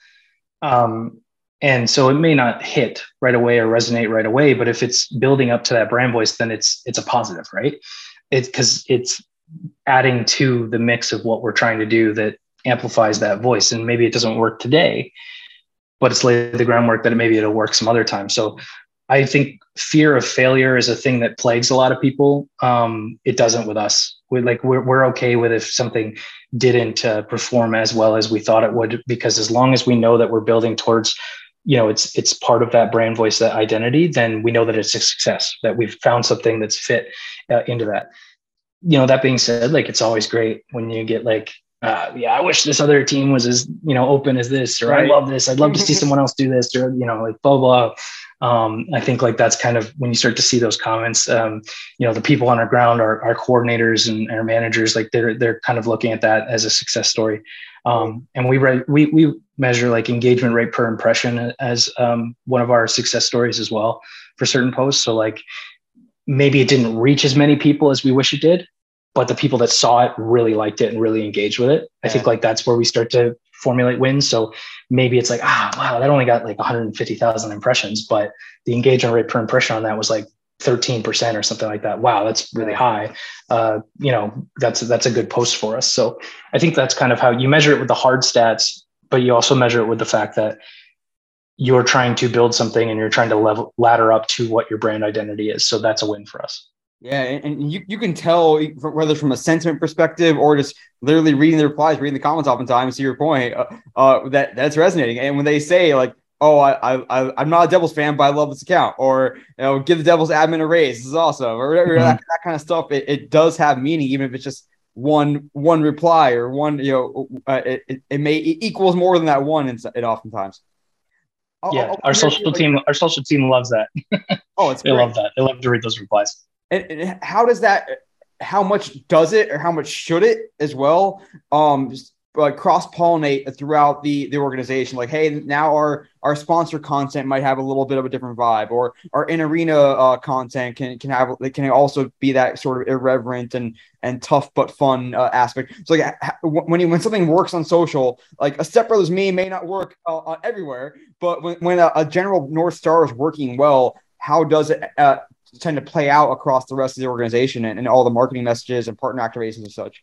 Um, and so it may not hit right away or resonate right away, but if it's building up to that brand voice, then it's, it's a positive, right? It's because it's adding to the mix of what we're trying to do that amplifies that voice. And maybe it doesn't work today, but it's laid the groundwork that maybe it'll work some other time. So I think fear of failure is a thing that plagues a lot of people. Um, it doesn't with us. We're like, we're, we're okay with if something didn't uh, perform as well as we thought it would, because as long as we know that we're building towards, you know, it's, it's part of that brand voice, that identity, then we know that it's a success, that we've found something that's fit uh, into that. You know, that being said, like, it's always great when you get like, Uh, yeah, I wish this other team was as, you know, open as this, or right. I love this. I'd love to see someone else do this, or, you know, like blah, blah. Um, I think like that's kind of when you start to see those comments, um, you know, the people on our ground, our, our coordinators and our managers, like they're, they're kind of looking at that as a success story. Um, and we, re- we, we measure like engagement rate per impression as um, one of our success stories as well for certain posts. So like maybe it didn't reach as many people as we wish it did, but the people that saw it really liked it and really engaged with it. Yeah. I think like that's where we start to formulate wins. So maybe it's like, ah, wow, that only got like one hundred fifty thousand impressions, but the engagement rate per impression on that was like thirteen percent or something like that. Wow, that's really high. Uh, you know, that's, that's a good post for us. So I think that's kind of how you measure it with the hard stats, but you also measure it with the fact that you're trying to build something and you're trying to level ladder up to what your brand identity is. So that's a win for us. Yeah, and you, you can tell whether from a sentiment perspective or just literally reading the replies, reading the comments oftentimes, to your point, uh, uh, that that's resonating. And when they say like, oh, I, I, I'm not a Devils fan, but I love this account, or, you know, give the Devils admin a raise, this is awesome, or whatever, mm-hmm. that, that kind of stuff, it, it does have meaning, even if it's just one one reply or one, you know, uh, it, it, it may it equals more than that one, and it oftentimes. I'll, yeah, I'll, our social like, team, our social team loves that. Oh, it's they great. love that. They love to read those replies. And, and how does that, how much does it, or how much should it as well, um, just, uh, cross-pollinate throughout the, the organization? Like, hey, now our, our sponsor content might have a little bit of a different vibe, or our in-arena uh, content can, can have, it can also be that sort of irreverent and, and tough but fun uh, aspect. So like when you, when something works on social, like a Step Brothers meme may not work uh, uh, everywhere, but when, when a, a general North Star is working well, how does it uh, tend to play out across the rest of the organization and, and all the marketing messages and partner activations and such?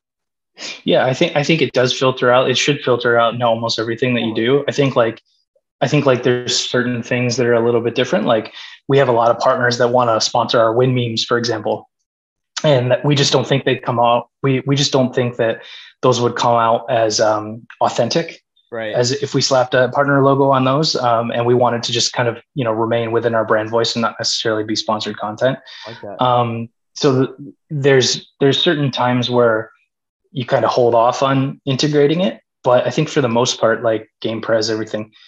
Yeah, I think I think it does filter out. It should filter out in almost everything that you do. I think like I think like there's certain things that are a little bit different. Like we have a lot of partners that want to sponsor our win memes, for example, and we just don't think they come out. We we just don't think that those would come out as um, authentic. Right. As if we slapped a partner logo on those, um, and we wanted to just kind of, you know, remain within our brand voice and not necessarily be sponsored content. Like that. Um, so th- there's there's certain times where you kind of hold off on integrating it, but I think for the most part, like Game Prez, everything,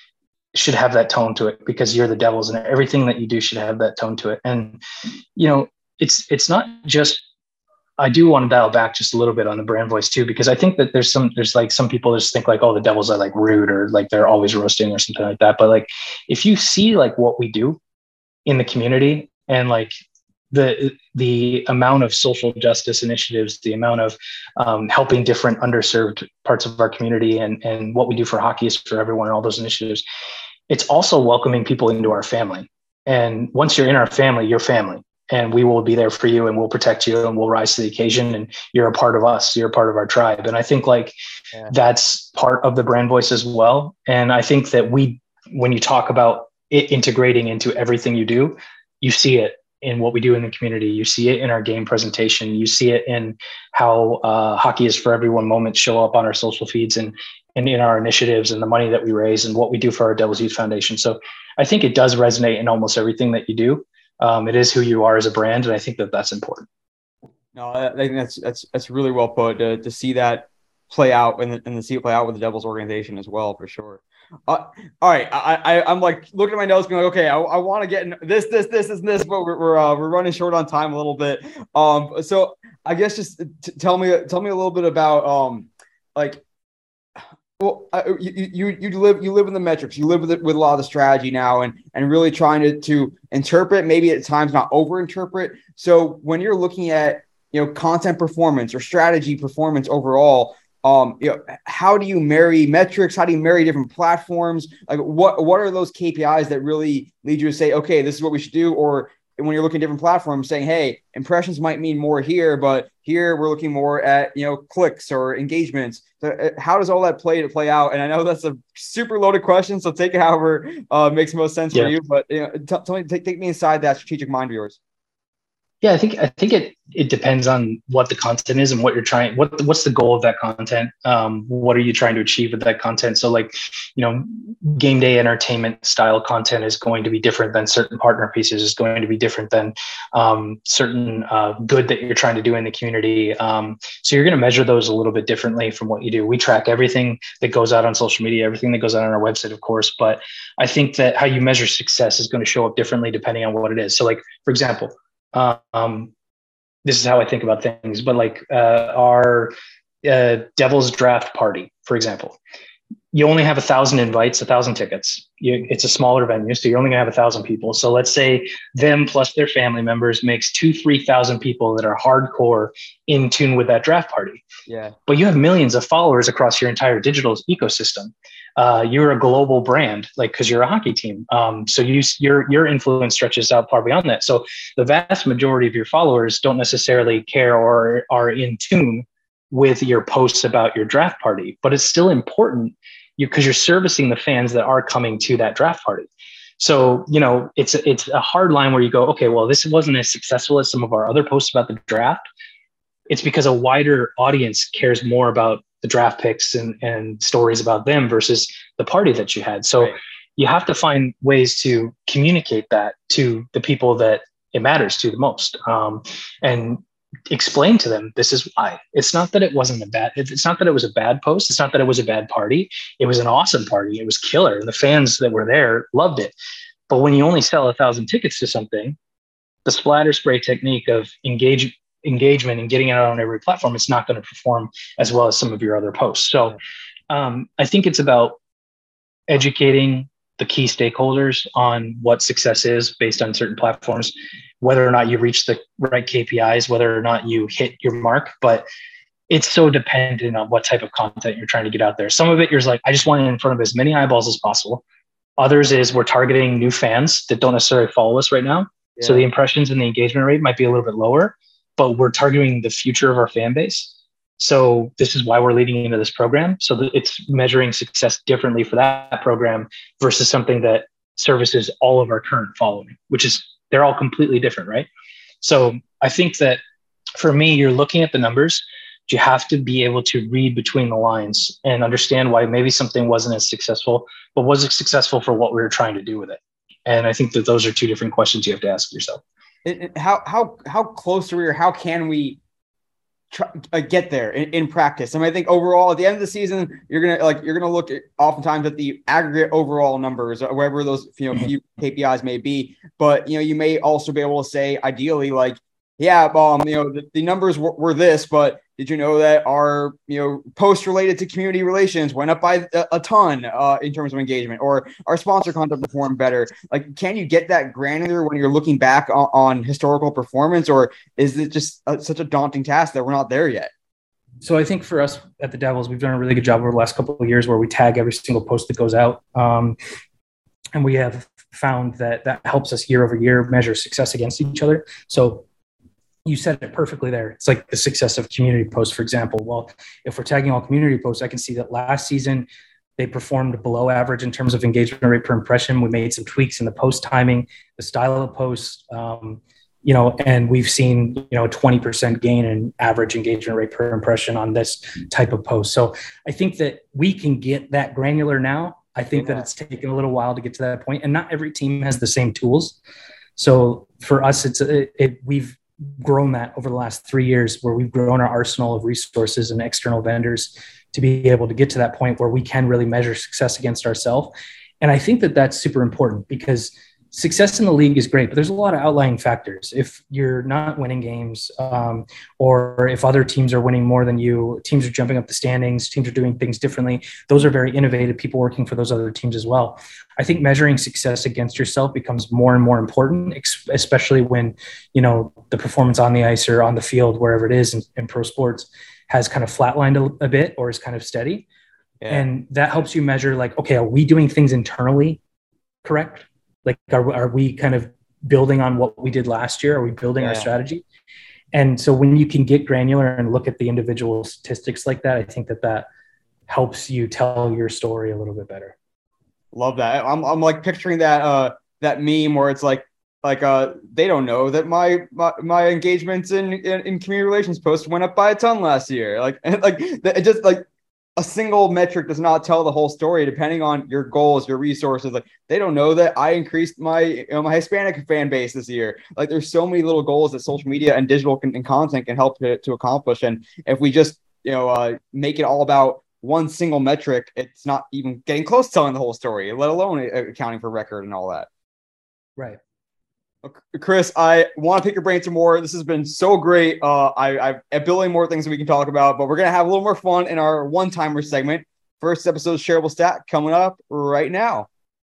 should have that tone to it because you're the Devils, and everything that you do should have that tone to it. And, you know, it's, it's not just, I do want to dial back just a little bit on the brand voice too, because I think that there's some, there's like some people just think like, oh, the Devils are like rude or like they're always roasting or something like that. But like, if you see like what we do in the community and like the, the amount of social justice initiatives, the amount of um, helping different underserved parts of our community and, and what we do for Hockey is for Everyone and all those initiatives, it's also welcoming people into our family. And once you're in our family, you're family. And we will be there for you and we'll protect you and we'll rise to the occasion. And you're a part of us. You're a part of our tribe. And I think like yeah. that's part of the brand voice as well. And I think that we, when you talk about it integrating into everything you do, you see it in what we do in the community. You see it in our game presentation. You see it in how uh, Hockey is for Everyone moments show up on our social feeds and, and in our initiatives and the money that we raise and what we do for our Devils Youth Foundation. So I think it does resonate in almost everything that you do. Um, it is who you are as a brand, and I think that that's important. No, I think that's that's that's really well put. To, to see that play out and, and to see it play out with the Devils organization as well, for sure. Uh, all right, I, I I'm like looking at my notes, going, okay, I, I want to get in this, this, this, and this, but we're we're, uh, we're running short on time a little bit. Um, so I guess just t- tell me tell me a little bit about um, like. Well, uh, you, you you live you live in the metrics. You live with it with a lot of the strategy now, and and really trying to to interpret, maybe at times not overinterpret. So when you're looking at you know content performance or strategy performance overall, um, you know, how do you marry metrics? How do you marry different platforms? Like what what are those K P Is that really lead you to say, okay, this is what we should do? Or when you're looking at different platforms, saying, hey, impressions might mean more here, but here we're looking more at, you know, clicks or engagements. So how does all that play to play out? And I know that's a super loaded question, so take it however uh, makes most sense yeah. for you. But you know, t- tell me, take, take me inside that strategic mind of yours. Yeah, I think I think it it depends on what the content is and what you're trying. What what's the goal of that content? Um, what are you trying to achieve with that content? So, like, you know, game day entertainment style content is going to be different than certain partner pieces. Is going to be different than um, certain uh, good that you're trying to do in the community. Um, so you're going to measure those a little bit differently from what you do. We track everything that goes out on social media, everything that goes out on our website, of course. But I think that how you measure success is going to show up differently depending on what it is. So, like, for example. Um, this is how I think about things, but like uh, our uh, Devils draft party, for example, you only have a thousand invites, a thousand tickets. You, it's a smaller venue, so you're only gonna have a thousand people. So let's say them plus their family members makes two, three thousand people that are hardcore in tune with that draft party. Yeah. But you have millions of followers across your entire digital ecosystem. Uh, you're a global brand, like because you're a hockey team. Um, so you, your your influence stretches out far beyond that. So the vast majority of your followers don't necessarily care or are in tune with your posts about your draft party, but it's still important because you, you're servicing the fans that are coming to that draft party. So, you know, it's it's a hard line where you go, okay, well, this wasn't as successful as some of our other posts about the draft. It's because a wider audience cares more about the draft picks and, and stories about them versus the party that you had. So right. You have to find ways to communicate that to the people that it matters to the most. Um, and explain to them, this is why. It's not that it wasn't a bad, it's not that it was a bad post. It's not that it was a bad party. It was an awesome party. It was killer. And the fans that were there loved it. But when you only sell a thousand tickets to something, the splatter spray technique of engage, engagement and getting it out on every platform, it's not going to perform as well as some of your other posts. So um, I think it's about educating the key stakeholders on what success is based on certain platforms, whether or not you reach the right K P Is, whether or not you hit your mark. But it's so dependent on what type of content you're trying to get out there. Some of it, you're like, I just want it in front of as many eyeballs as possible. Others is we're targeting new fans that don't necessarily follow us right now. Yeah. So the impressions and the engagement rate might be a little bit lower, but we're targeting the future of our fan base. So this is why we're leading into this program. So that it's measuring success differently for that program versus something that services all of our current following, which is, they're all completely different, right? So I think that for me, you're looking at the numbers. You have to be able to read between the lines and understand why maybe something wasn't as successful, but was it successful for what we were trying to do with it? And I think that those are two different questions you have to ask yourself. It, it, how how how close are we, or how can we try, uh, get there in, in practice. I mean, I think overall at the end of the season, you're gonna like you're gonna look at oftentimes at the aggregate overall numbers, or wherever those you know few K P Is may be. But you know, you may also be able to say, ideally, like, yeah, um, you know, the, the numbers were, were this, but did you know that our, you know, posts related to community relations went up by a, a ton uh, in terms of engagement, or our sponsor content performed better? Like, can you get that granular when you're looking back on, on historical performance, or is it just a, such a daunting task that we're not there yet? So I think for us at the Devils, we've done a really good job over the last couple of years where we tag every single post that goes out. Um, and we have found that that helps us year over year measure success against each other. So you said it perfectly there. It's like the success of community posts, for example. Well, if we're tagging all community posts, I can see that last season they performed below average in terms of engagement rate per impression. We made some tweaks in the post timing, the style of posts, um, you know, and we've seen, you know, a twenty percent gain in average engagement rate per impression on this type of post. So I think that we can get that granular now. I think yeah. that it's taken a little while to get to that point, and not every team has the same tools. So for us, it's it, it we've grown that over the last three years where we've grown our arsenal of resources and external vendors to be able to get to that point where we can really measure success against ourselves. And I think that that's super important, because success in the league is great, but there's a lot of outlying factors. If you're not winning games, um, or if other teams are winning more than you, teams are jumping up the standings, teams are doing things differently. Those are very innovative people working for those other teams as well. I think measuring success against yourself becomes more and more important, especially when, you know, the performance on the ice or on the field, wherever it is in, in pro sports, has kind of flatlined a, a bit or is kind of steady. Yeah. And that helps you measure, like, okay, are we doing things internally correct? Like, are, are we kind of building on what we did last year? Are we building yeah. our strategy? And so when you can get granular and look at the individual statistics like that, I think that that helps you tell your story a little bit better. Love that. I'm I'm like picturing that uh that meme where it's like like uh they don't know that my my, my engagements in, in in community relations posts went up by a ton last year. Like like it just like a single metric does not tell the whole story, depending on your goals, your resources. Like, they don't know that I increased my, you know, my Hispanic fan base this year. Like, there's so many little goals that social media and digital can, and content can help to, to accomplish. And if we just, you know, uh, make it all about one single metric, it's not even getting close to telling the whole story, let alone accounting for record and all that. Right. Chris, I want to pick your brain some more. This has been so great. Uh, I, I've a billion more things that we can talk about, but we're going to have a little more fun in our one-timer segment. First episode shareable stat coming up right now.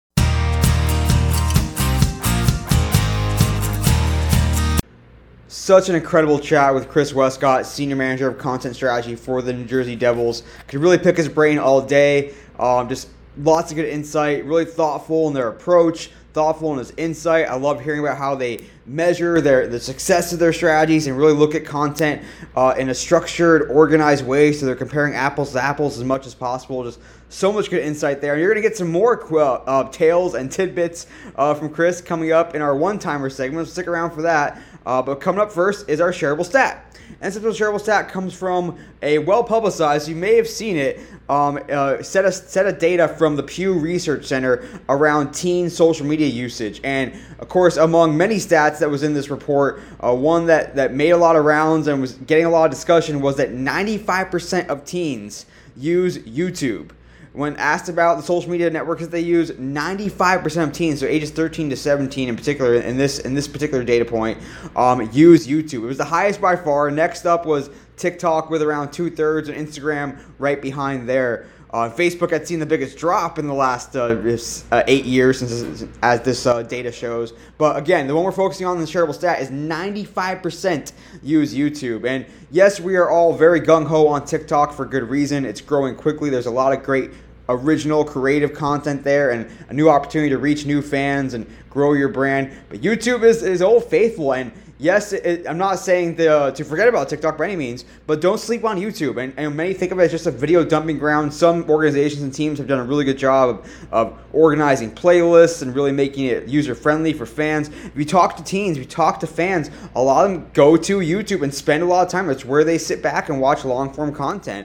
Such an incredible chat with Chris Westcott, Senior Manager of Content Strategy for the New Jersey Devils. Could really pick his brain all day. Um, just lots of good insight, really thoughtful in their approach, thoughtful in his insight. I love hearing about how they measure their the success of their strategies and really look at content uh, in a structured, organized way, so they're comparing apples to apples as much as possible. Just so much good insight there. And you're going to get some more uh, uh, tales and tidbits uh, from Chris coming up in our one-timer segment. So stick around for that. Uh, but coming up first is our shareable stat. And this shareable stat comes from a well-publicized, you may have seen it, um, uh, set, of, set of data from the Pew Research Center around teen social media usage. And, of course, among many stats that was in this report, uh, one that, that made a lot of rounds and was getting a lot of discussion was that ninety-five percent of teens use YouTube. When asked about the social media networks that they use, ninety-five percent of teens, so ages thirteen to seventeen in particular, in this in this particular data point, um, use YouTube. It was the highest by far. Next up was TikTok with around two-thirds, and Instagram right behind there. Uh, Facebook had seen the biggest drop in the last uh, this, uh, eight years, since as this uh, data shows. But again, the one we're focusing on in the shareable stat is ninety-five percent use YouTube. And yes, we are all very gung-ho on TikTok for good reason. It's growing quickly. There's a lot of great original creative content there and a new opportunity to reach new fans and grow your brand. But YouTube is, is old faithful, and yes, it, I'm not saying the, uh, to forget about TikTok by any means, but don't sleep on YouTube. And, and many think of it as just a video dumping ground. Some organizations and teams have done a really good job of, of organizing playlists and really making it user-friendly for fans. If you talk to teens, if you talk to fans, a lot of them go to YouTube and spend a lot of time. That's where they sit back and watch long-form content.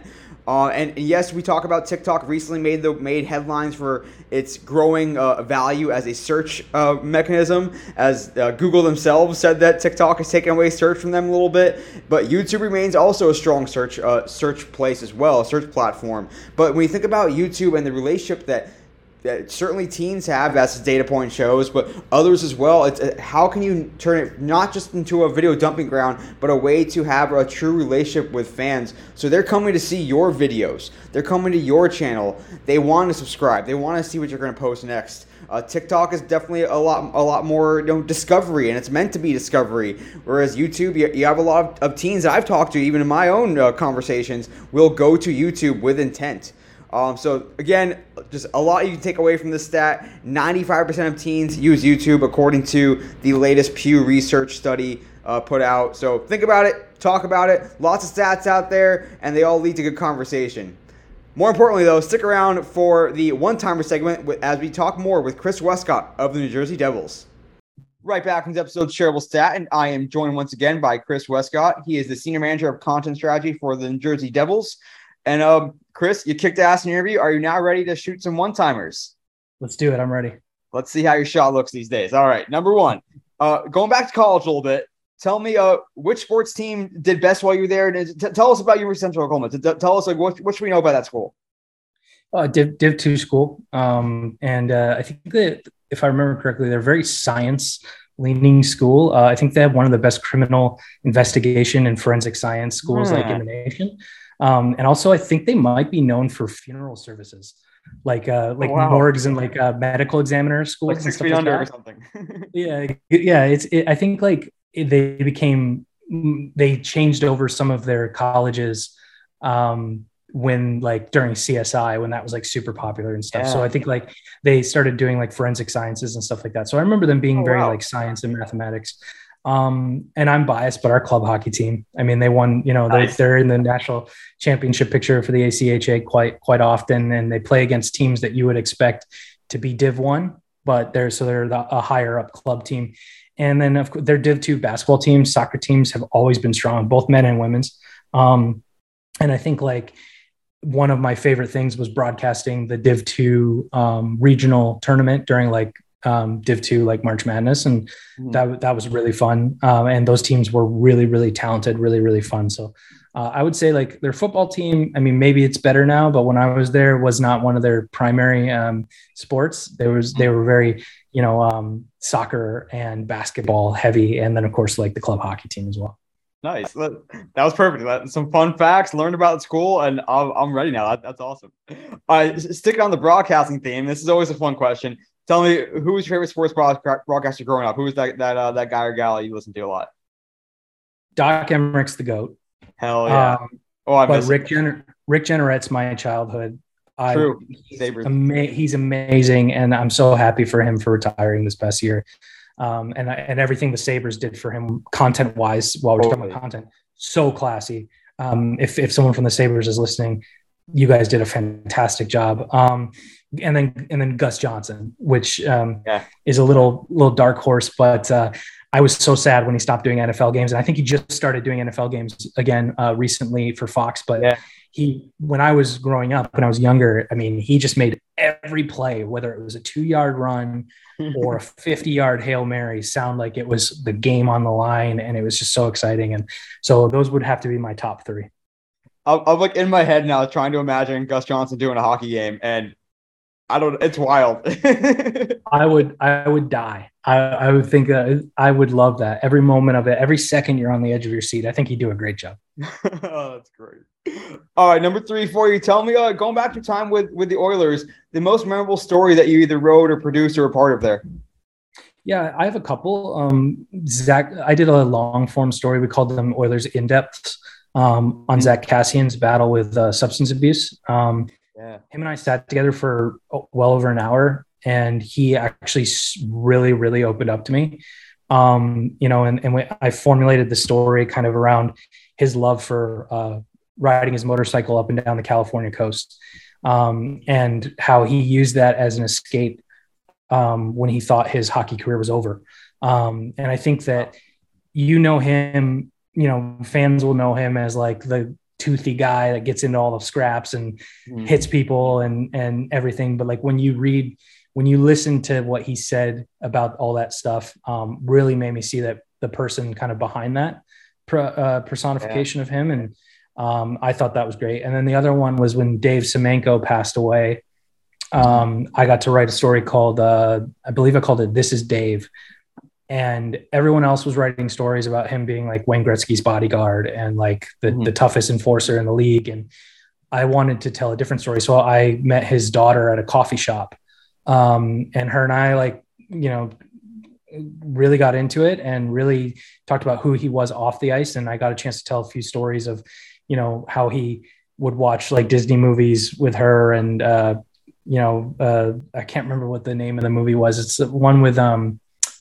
Uh, and, and yes, we talk about TikTok recently made the made headlines for its growing uh, value as a search uh, mechanism, as uh, Google themselves said that TikTok is taking away search from them a little bit. But YouTube remains also a strong search uh, search place as well, a search platform. But when you think about YouTube and the relationship that that certainly teens have, as the data point shows, but others as well. It's uh, how can you turn it not just into a video dumping ground, but a way to have a true relationship with fans. So they're coming to see your videos. They're coming to your channel. They want to subscribe. They want to see what you're going to post next. Uh, TikTok is definitely a lot, a lot more, you know, discovery, and it's meant to be discovery. Whereas YouTube, you, you have a lot of, of teens that I've talked to, even in my own uh, conversations, will go to YouTube with intent. Um, so again, just a lot you can take away from this stat. ninety-five percent of teens use YouTube, according to the latest Pew Research study uh, put out. So think about it, talk about it. Lots of stats out there, and they all lead to good conversation. More importantly, though, stick around for the one-timer segment as we talk more with Chris Westcott of the New Jersey Devils. Right back from this episode, Shareable Stat, and I am joined once again by Chris Westcott. He is the Senior Manager of Content Strategy for the New Jersey Devils. And um, Chris, you kicked ass in your interview. Are you now ready to shoot some one-timers? Let's do it. I'm ready. Let's see how your shot looks these days. All right. Number one, uh, going back to college a little bit, tell me uh, which sports team did best while you were there. And t- tell us about University of Central Oklahoma. T- tell us like what, what should we know about that school? Uh, Div, Div two school. Um, and uh, I think that if I remember correctly, they're very science-leaning school. Uh, I think they have one of the best criminal investigation and forensic science schools hmm. like in the nation. Um, and also, I think they might be known for funeral services, like uh, like oh, wow. morgues and like uh, medical examiner schools, like six and feet stuff under like or something. yeah, yeah. It's it, I think like it, they became they changed over some of their colleges um, when like during C S I when that was like super popular and stuff. Yeah. So I think like they started doing like forensic sciences and stuff like that. So I remember them being oh, very wow. like science and mathematics. Um, and I'm biased, but our club hockey team, I mean, they won, you know, nice. they're, they're in the national championship picture for the A C H A quite, quite often. And they play against teams that you would expect to be Div one, but they're, so they're the, a higher up club team. And then of course their Div two basketball teams, soccer teams have always been strong, both men and women's. Um, and I think like one of my favorite things was broadcasting the Div two, um, regional tournament during like, um, Div two, like March Madness. And mm-hmm. that, that was really fun. Um, and those teams were really, really talented, really, really fun. So uh, I would say like their football team, I mean, maybe it's better now, but when I was there was not one of their primary um, sports. There was, they were very, you know, um, soccer and basketball heavy. And then of course, like the club hockey team as well. Nice. That was perfect. Some fun facts, learned about school, and I'm, I'm ready now. That, that's awesome. All right, sticking on the broadcasting theme, this is always a fun question. Tell me, who was your favorite sports broadcaster growing up? Who was that that uh, that guy or gal you listened to a lot? Doc Emmerich's the GOAT. Hell yeah. Um, oh, I but Rick Jenner, Rick Jenneret's my childhood. True. I, he's, ama- he's amazing, and I'm so happy for him for retiring this past year. Um, and and everything the Sabres did for him content-wise, while we're totally. talking about content, so classy. Um, if if someone from the Sabres is listening, you guys did a fantastic job. Um, and then and then Gus Johnson, which um, yeah. is a little little dark horse, but uh, I was so sad when he stopped doing N F L games, and I think he just started doing N F L games again uh, recently for Fox. But yeah. he, when I was growing up, when I was younger, I mean, he just made every play, whether it was a two-yard run or a fifty-yard Hail Mary, sound like it was the game on the line, and it was just so exciting. And so those would have to be my top three. I'm, I'm like in my head now trying to imagine Gus Johnson doing a hockey game, and I don't. It's wild. I would. I would die. I, I would think. Uh, I would love that. Every moment of it. Every second you're on the edge of your seat. I think he'd do a great job. Oh, that's great. All right, number three for you. Tell me, uh, going back to time with with the Oilers, the most memorable story that you either wrote or produced or a part of there. Yeah, I have a couple. Um, Zach, I did a long form story. We called them Oilers in depth um, on mm-hmm. Zach Cassian's battle with uh, substance abuse. Um, Yeah. Him and I sat together for well over an hour, and he actually really, really opened up to me. Um, you know, and, and we, I formulated the story kind of around his love for uh, riding his motorcycle up and down the California coast, um, and how he used that as an escape um, when he thought his hockey career was over. Um, and I think that, you know, him, you know, fans will know him as like the toothy guy that gets into all the scraps and mm. hits people and, and everything. But like when you read, when you listen to what he said about all that stuff, um, really made me see that the person kind of behind that per, uh, personification yeah. of him. And um, I thought that was great. And then the other one was when Dave Semenko passed away. Um, I got to write a story called, uh, I believe I called it This Is Dave. And everyone else was writing stories about him being like Wayne Gretzky's bodyguard and like the, mm-hmm. the toughest enforcer in the league. And I wanted to tell a different story. So I met his daughter at a coffee shop. Um, and her and I like, you know, really got into it and really talked about who he was off the ice. And I got a chance to tell a few stories of, you know, how he would watch like Disney movies with her. And, uh, you know, uh, I can't remember what the name of the movie was. It's the one with, um,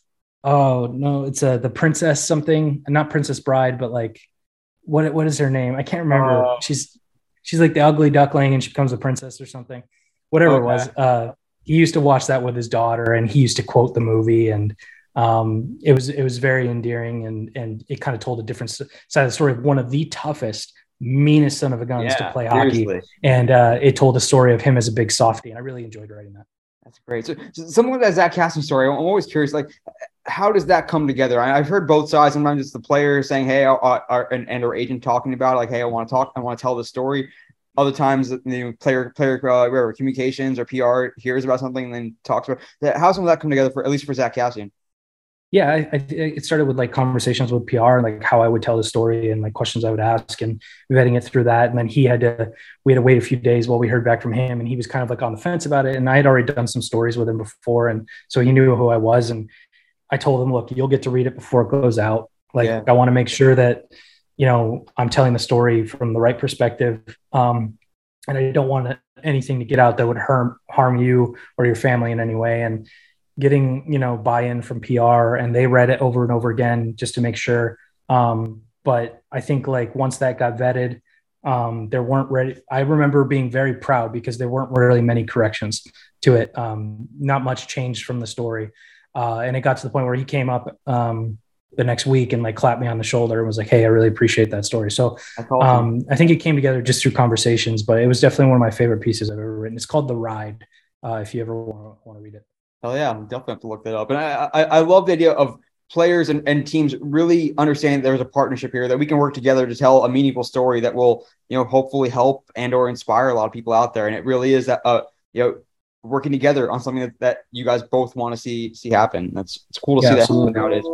oh no, it's uh, the princess something, not Princess Bride, but like, what, what is her name? I can't remember. Uh, she's, she's like the ugly duckling and she becomes a princess or something, whatever okay. it was. Uh, he used to watch that with his daughter and he used to quote the movie, and um, it was, it was very endearing, and, and it kind of told a different side of the story of one of the toughest, meanest son of a guns yeah, to play hockey. Seriously. And uh, it told a story of him as a big softie. And I really enjoyed writing that. That's great. So, so something like that Zach Kassian story, I'm always curious, like, how does that come together? I, I've heard both sides. Sometimes it's the player saying, hey, uh, uh, and, and our agent talking about it, like, hey, I want to talk, I want to tell the story. Other times, the you know, player, player, uh, whatever, communications or P R hears about something and then talks about that. How's some of that come together for, at least for Zach Kassian? Yeah, I, I, it started with like conversations with P R, like how I would tell the story and like questions I would ask, and we had to get through that. And then he had to, we had to wait a few days while we heard back from him, and he was kind of like on the fence about it. And I had already done some stories with him before, and so he knew who I was. And I told him, look, you'll get to read it before it goes out. Like yeah. I want to make sure that, you know, I'm telling the story from the right perspective, um, and I don't want anything to get out that would harm harm you or your family in any way. And getting, you know, buy-in from P R, and they read it over and over again just to make sure. Um, but I think like once that got vetted, um, there weren't ready. I remember being very proud because there weren't really many corrections to it. Um, not much changed from the story. Uh, and it got to the point where he came up um, the next week and like clapped me on the shoulder and was like, hey, I really appreciate that story. So awesome. um, I think it came together just through conversations, but it was definitely one of my favorite pieces I've ever written. It's called The Ride. Uh, if you ever want to read it. Oh yeah, I'm definitely have to look that up. And I, I, I love the idea of players and, and teams really understanding there's a partnership here, that we can work together to tell a meaningful story that will, you know, hopefully help and or inspire a lot of people out there. And it really is that, uh, you know, working together on something that, that you guys both want to see see happen. That's it's cool to yeah, see absolutely. that nowadays.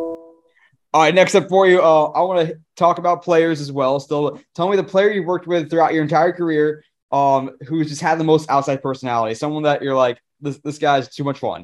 All right, next up for you, uh, I want to talk about players as well. Still, tell me the player you worked with throughout your entire career, um, who's just had the most outside personality, someone that you're like, this this guy's too much fun.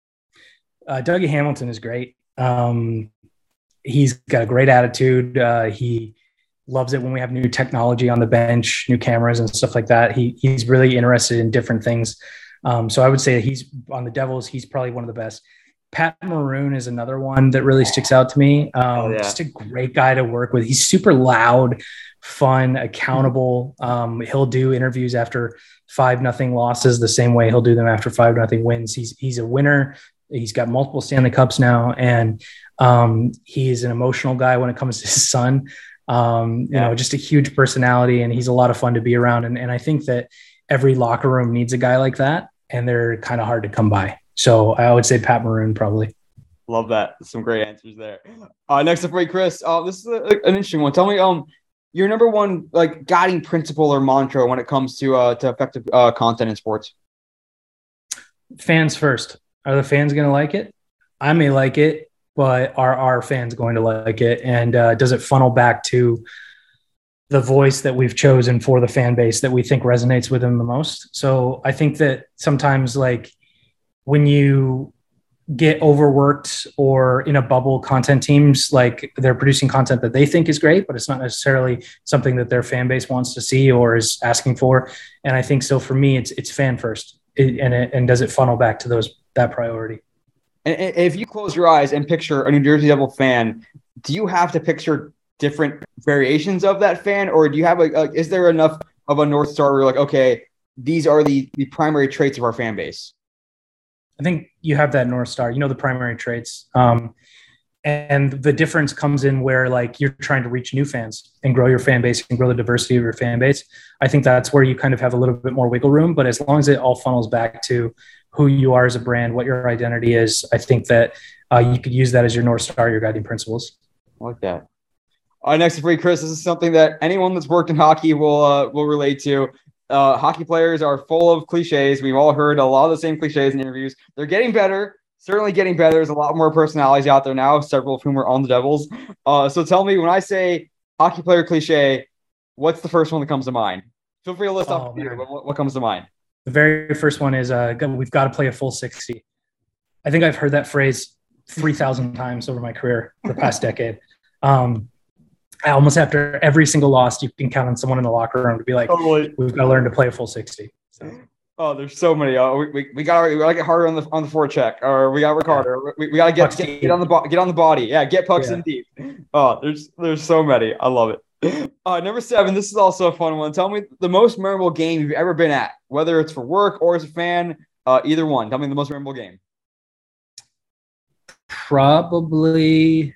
Uh, Dougie Hamilton is great. Um, he's got a great attitude. Uh, he loves it when we have new technology on the bench, new cameras and stuff like that. He he's really interested in different things. Um, so I would say that he's on the Devils. He's probably one of the best. Pat Maroon is another one that really sticks out to me. Um, oh, yeah. Just a great guy to work with. He's super loud, fun, accountable. Um, he'll do interviews after five nothing losses the same way he'll do them after five nothing wins. He's he's a winner. He's got multiple Stanley Cups now, and um, he's an emotional guy when it comes to his son. Um, yeah. You know, just a huge personality, and he's a lot of fun to be around. And, and I think that every locker room needs a guy like that, and they're kind of hard to come by. So I would say Pat Maroon probably. Love that. Some great answers there. Uh, next up for you, Chris. Uh, this is a, an interesting one. Tell me, um, your number one like guiding principle or mantra when it comes to uh, to effective uh, content in sports. Fans first. Are the fans going to like it? I may like it, but are our fans going to like it? And uh, does it funnel back to the voice that we've chosen for the fan base that we think resonates with them the most? So I think that sometimes like when you get overworked or in a bubble, content teams, like they're producing content that they think is great, but it's not necessarily something that their fan base wants to see or is asking for. And I think so for me, it's, it's fan first. It, and it, and does it funnel back to those, that priority? And if you close your eyes and picture a New Jersey Devil fan, do you have to picture different variations of that fan, or do you have a, a is there enough of a North Star where you're like, okay, these are the, the primary traits of our fan base? I think you have that North Star, you know, the primary traits. Um, And the difference comes in where like you're trying to reach new fans and grow your fan base and grow the diversity of your fan base. I think that's where you kind of have a little bit more wiggle room, but as long as it all funnels back to who you are as a brand, what your identity is, I think that uh, you could use that as your North Star, your guiding principles. I like that. All right, next for you, Chris. This is something that anyone that's worked in hockey will uh, will relate to. Uh, hockey players are full of cliches. We've all heard a lot of the same cliches in interviews. They're getting better. Certainly getting better. There's a lot more personalities out there now, several of whom are on the Devils. Uh, so tell me, when I say hockey player cliche, what's the first one that comes to mind? Feel free to list off Oh, here, man. but what, what comes to mind? The very first one is uh, we've got to play a full sixty. I think I've heard that phrase three thousand times over my career for the past decade. Um, I almost after every single loss, you can count on someone in the locker room to be like, Totally. we've got to learn to play a full sixty. So. Oh, there's so many. Uh, we we, we got we got to get harder on the on the forecheck, or we got to work harder. We, we got to get, get get on the bo- get on the body. Yeah, get pucks Yeah. in deep. Oh, there's there's so many. I love it. Uh, number seven. This is also a fun one. Tell me the most memorable game you've ever been at, whether it's for work or as a fan. Uh, either one. Tell me the most memorable game. Probably.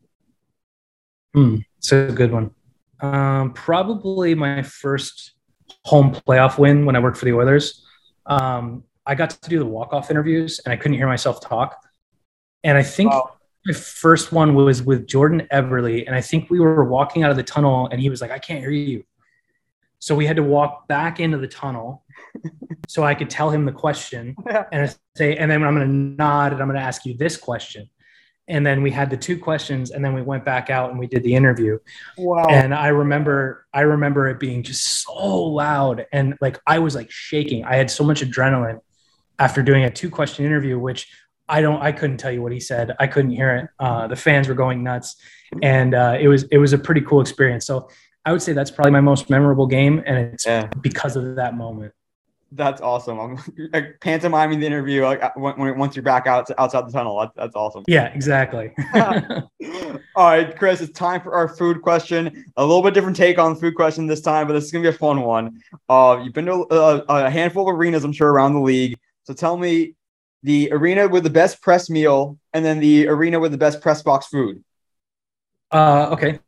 Hmm, it's a good one. Um, probably my first home playoff win when I worked for the Oilers. Um, I got to do the walk-off interviews and I couldn't hear myself talk. And I think Wow. my first one was with Jordan Eberle. And I think we were walking out of the tunnel and he was like, I can't hear you. So we had to walk back into the tunnel so I could tell him the question and say, and then I'm going to nod and I'm going to ask you this question. And then we had the two questions and then we went back out and we did the interview. Wow. And I remember, I remember it being just so loud. And like, I was like shaking. I had so much adrenaline after doing a two question interview, which I don't, I couldn't tell you what he said. I couldn't hear it. Uh, the fans were going nuts and uh, it was, it was a pretty cool experience. So I would say that's probably my most memorable game. And it's Yeah. because of that moment. That's awesome. I'm like, pantomiming the interview like, when, when once you're back out outside the tunnel. That's, that's awesome. Yeah, exactly. All right, Chris, it's time for our food question. A little bit different take on the food question this time, but this is going to be a fun one. Uh, you've been to a, a handful of arenas, I'm sure, around the league. So tell me the arena with the best press meal and then the arena with the best press box food. Uh, okay.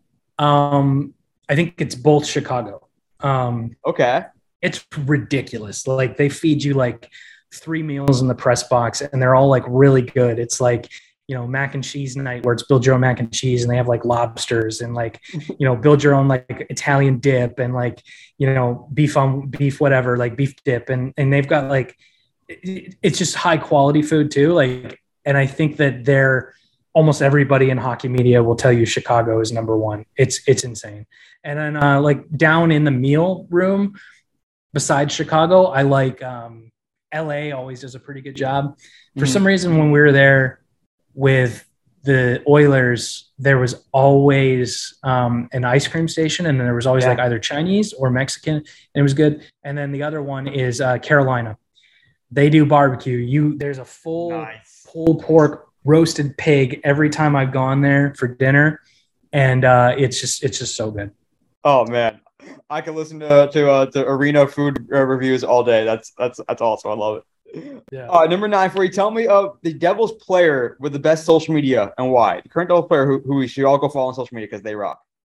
Um, I think it's both Chicago. Um, Okay. It's ridiculous. Like they feed you like three meals in the press box and they're all like really good. It's like, you know, mac and cheese night where it's build your own mac and cheese and they have like lobsters and like, you know, build your own like Italian dip and like, you know, beef on beef, whatever, like beef dip. And, and they've got like, it, it's just high quality food too. Like, and I think that they're almost everybody in hockey media will tell you Chicago is number one. It's, it's insane. And then uh, like down in the meal room, besides Chicago, I like um, L A always does a pretty good job. For Mhm. some reason, when we were there with the Oilers, there was always um, an ice cream station, and then there was always Yeah. like either Chinese or Mexican, and it was good. And then the other one is uh, Carolina. They do barbecue. You there's a full Nice. pulled pork roasted pig every time I've gone there for dinner, and uh, it's just it's just so good. Oh, man. I can listen to to, uh, to arena food uh, reviews all day. That's that's that's awesome. I love it. Yeah. All right, number nine for you. Tell me of the Devils player with the best social media and why. The current Devils player who, who we should all go follow on social media because they rock.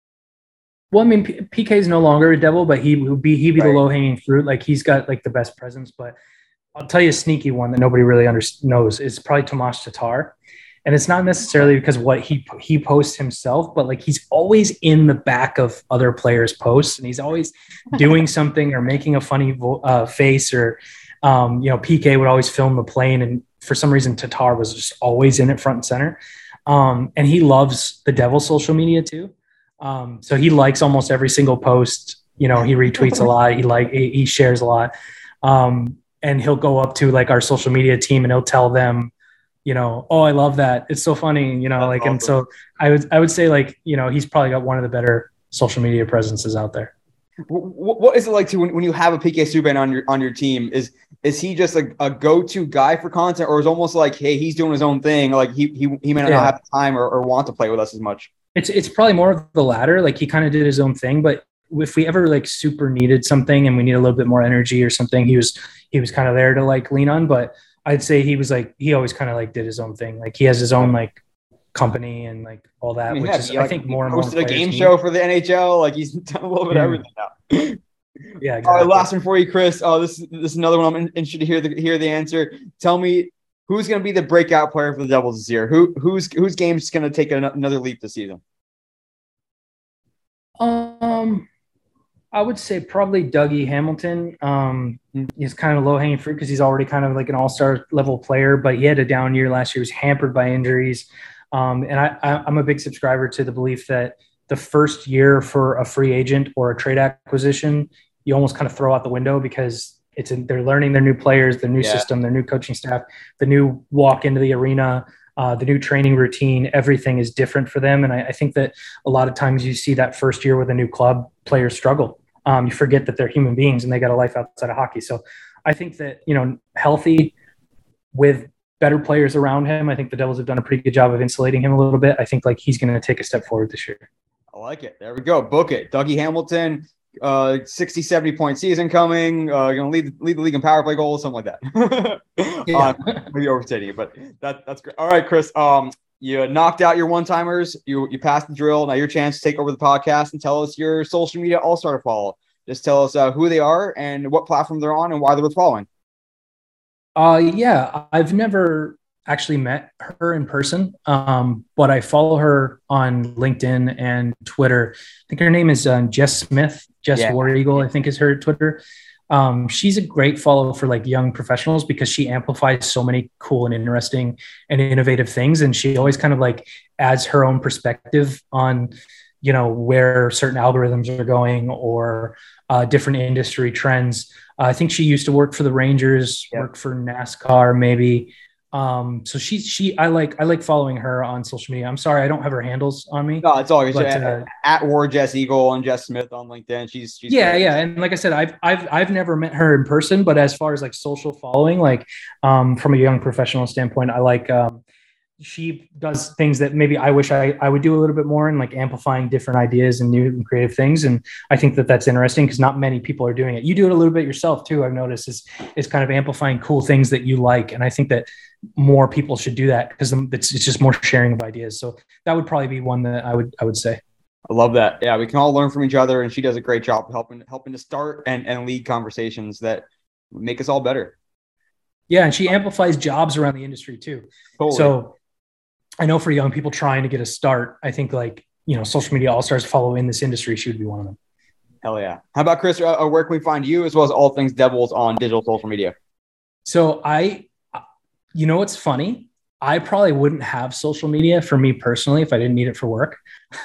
Well, I mean, P- PK is no longer a Devil, but he would be he'd be Right. the low hanging fruit. Like he's got like the best presence. But I'll tell you a sneaky one that nobody really under- knows is probably Tomas Tatar, and it's not necessarily because what he he posts himself, but like he's always in the back of other players' posts, and he's always doing something or making a funny vo- uh, face, or um, you know, P K would always film the plane, and for some reason Tatar was just always in it front and center, um, and he loves the Devil social media too. Um, so he likes almost every single post. You know, he retweets a lot. He like he, he shares a lot, um, and he'll go up to like our social media team and he'll tell them, you know, oh, I love that. It's so funny. You know, That's like, awesome. and so I would I would say like, you know, he's probably got one of the better social media presences out there. What, what is it like to when, when you have a P K Subban on your on your team? Is is he just a, a go to guy for content, or is it almost like, hey, he's doing his own thing? Like he he he may not Yeah. have time or, or want to play with us as much. It's it's probably more of the latter. Like he kind of did his own thing, but if we ever like super needed something and we need a little bit more energy or something, he was he was kind of there to like lean on. But I'd say he was like he always kind of like did his own thing. Like he has his own like company and like all that, I mean, which heck, is he, I like, think he more and more hosted a players game need. show for the N H L. Like he's done a little bit of Yeah. everything now. Yeah, All exactly. right, last one for you, Chris. Oh, this this is another one I'm in- interested to hear the hear the answer. Tell me who's going to be the breakout player for the Devils this year. Who who's whose game's going to take an, another leap this season? Um, I would say probably Dougie Hamilton. Um, he's kind of low hanging fruit because he's already kind of like an all star level player, but he had a down year last year. He was hampered by injuries. Um, and I, I, I'm a big subscriber to the belief that the first year for a free agent or a trade acquisition, you almost kind of throw out the window because it's in, they're learning their new players, their new Yeah. system, their new coaching staff, the new walk into the arena. Uh, the new training routine, everything is different for them. And I, I think that a lot of times you see that first year with a new club, players struggle. Um, you forget that they're human beings and they got a life outside of hockey. So I think that, you know, healthy with better players around him, I think the Devils have done a pretty good job of insulating him a little bit. I think like he's going to take a step forward this year. I like it. There we go. Book it. Dougie Hamilton, uh, sixty, seventy point season coming. Uh, going to lead, lead the league in power play goals, something like that. Yeah. um, maybe overstating it, but that, that's great. All right, Chris. Um, you knocked out your one-timers. You you passed the drill. Now your chance to take over the podcast and tell us your social media all-star to follow. Just tell us uh, who they are and what platform they're on and why they're worth following. Uh, yeah, I've never actually met her in person, um, but I follow her on LinkedIn and Twitter. I think her name is uh, Jess Smith, Jess Yeah. War Eagle, I think is her Twitter. Um, she's a great follow for like young professionals because she amplifies so many cool and interesting and innovative things. And she always kind of like adds her own perspective on, you know, where certain algorithms are going or uh, different industry trends. Uh, I think she used to work for the Rangers, Yeah. work for NASCAR, maybe. Um, so she, she, I like, I like following her on social media. I'm sorry, I don't have her handles on me. No, it's all good. But, at, uh, at War Jess Eagle and Jess Smith on LinkedIn. She's, she's yeah, great. yeah. And like I said, I've, I've, I've never met her in person, but as far as like social following, like, um, from a young professional standpoint, I like, um, she does things that maybe I wish I, I would do a little bit more in like amplifying different ideas and new and creative things. And I think that that's interesting because not many people are doing it. You do it a little bit yourself too. I've noticed is, is kind of amplifying cool things that you like. And I think that more people should do that because it's, it's just more sharing of ideas. So that would probably be one that I would, I would say. I love that. Yeah, we can all learn from each other, and she does a great job helping helping to start and, and lead conversations that make us all better. Yeah, and she amplifies jobs around the industry too. Totally. So I know for young people trying to get a start, I think like, you know, social media all-stars follow in this industry. She would be one of them. Hell yeah. How about Chris? Uh, where can we find you as well as all things Devils on digital social media? So I, you know, what's funny? I probably wouldn't have social media for me personally if I didn't need it for work.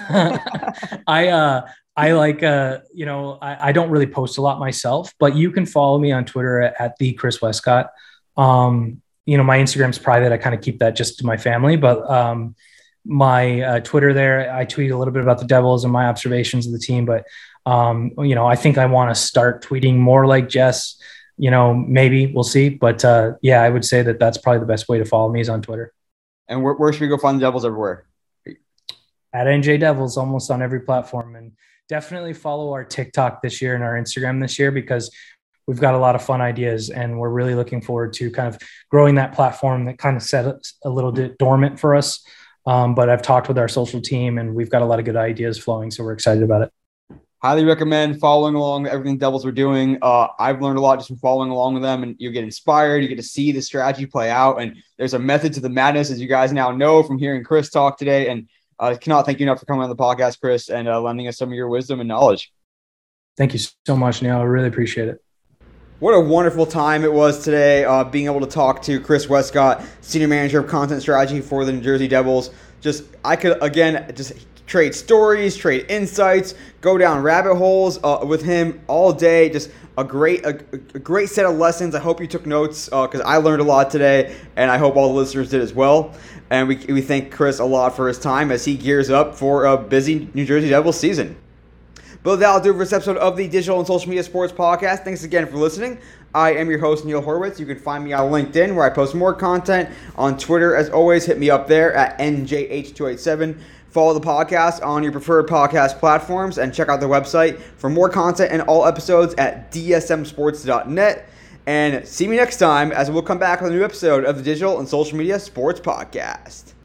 I, uh, I like, uh, you know, I, I don't really post a lot myself, but you can follow me on Twitter at, at the Chris Westcott. Um, you know, my Instagram's private. I kind of keep that just to my family, but, um, my, uh, Twitter there, I tweet a little bit about the Devils and my observations of the team, but, um, you know, I think I want to start tweeting more like Jess, you know, maybe we'll see, but, uh, yeah, I would say that that's probably the best way to follow me is on Twitter. And where, where should we go find the Devils everywhere? At N J Devils, almost on every platform. And definitely follow our TikTok this year and our Instagram this year because we've got a lot of fun ideas and we're really looking forward to kind of growing that platform that kind of set a little bit dormant for us. Um, but I've talked with our social team and we've got a lot of good ideas flowing. So we're excited about it. Highly recommend following along with everything Devils are doing. Uh, I've learned a lot just from following along with them, and you get inspired. You get to see the strategy play out, and there's a method to the madness, as you guys now know from hearing Chris talk today. And I uh, cannot thank you enough for coming on the podcast, Chris, and uh, lending us some of your wisdom and knowledge. Thank you so much, Neil. I really appreciate it. What a wonderful time it was today, uh, being able to talk to Chris Westcott, Senior Manager of Content Strategy for the New Jersey Devils. Just, I could, again, just trade stories, trade insights, go down rabbit holes uh, with him all day. Just a great, a, a great set of lessons. I hope you took notes because uh, I learned a lot today, and I hope all the listeners did as well. And we we thank Chris a lot for his time as he gears up for a busy New Jersey Devils season. But that'll do it for this episode of the Digital and Social Media Sports Podcast. Thanks again for listening. I am your host, Neil Horwitz. You can find me on LinkedIn, where I post more content. On Twitter, as always, hit me up there at N J H two eight seven. Follow the podcast on your preferred podcast platforms and check out the website for more content and all episodes at D S M sports dot net. And see me next time as we'll come back with a new episode of the Digital and Social Media Sports Podcast.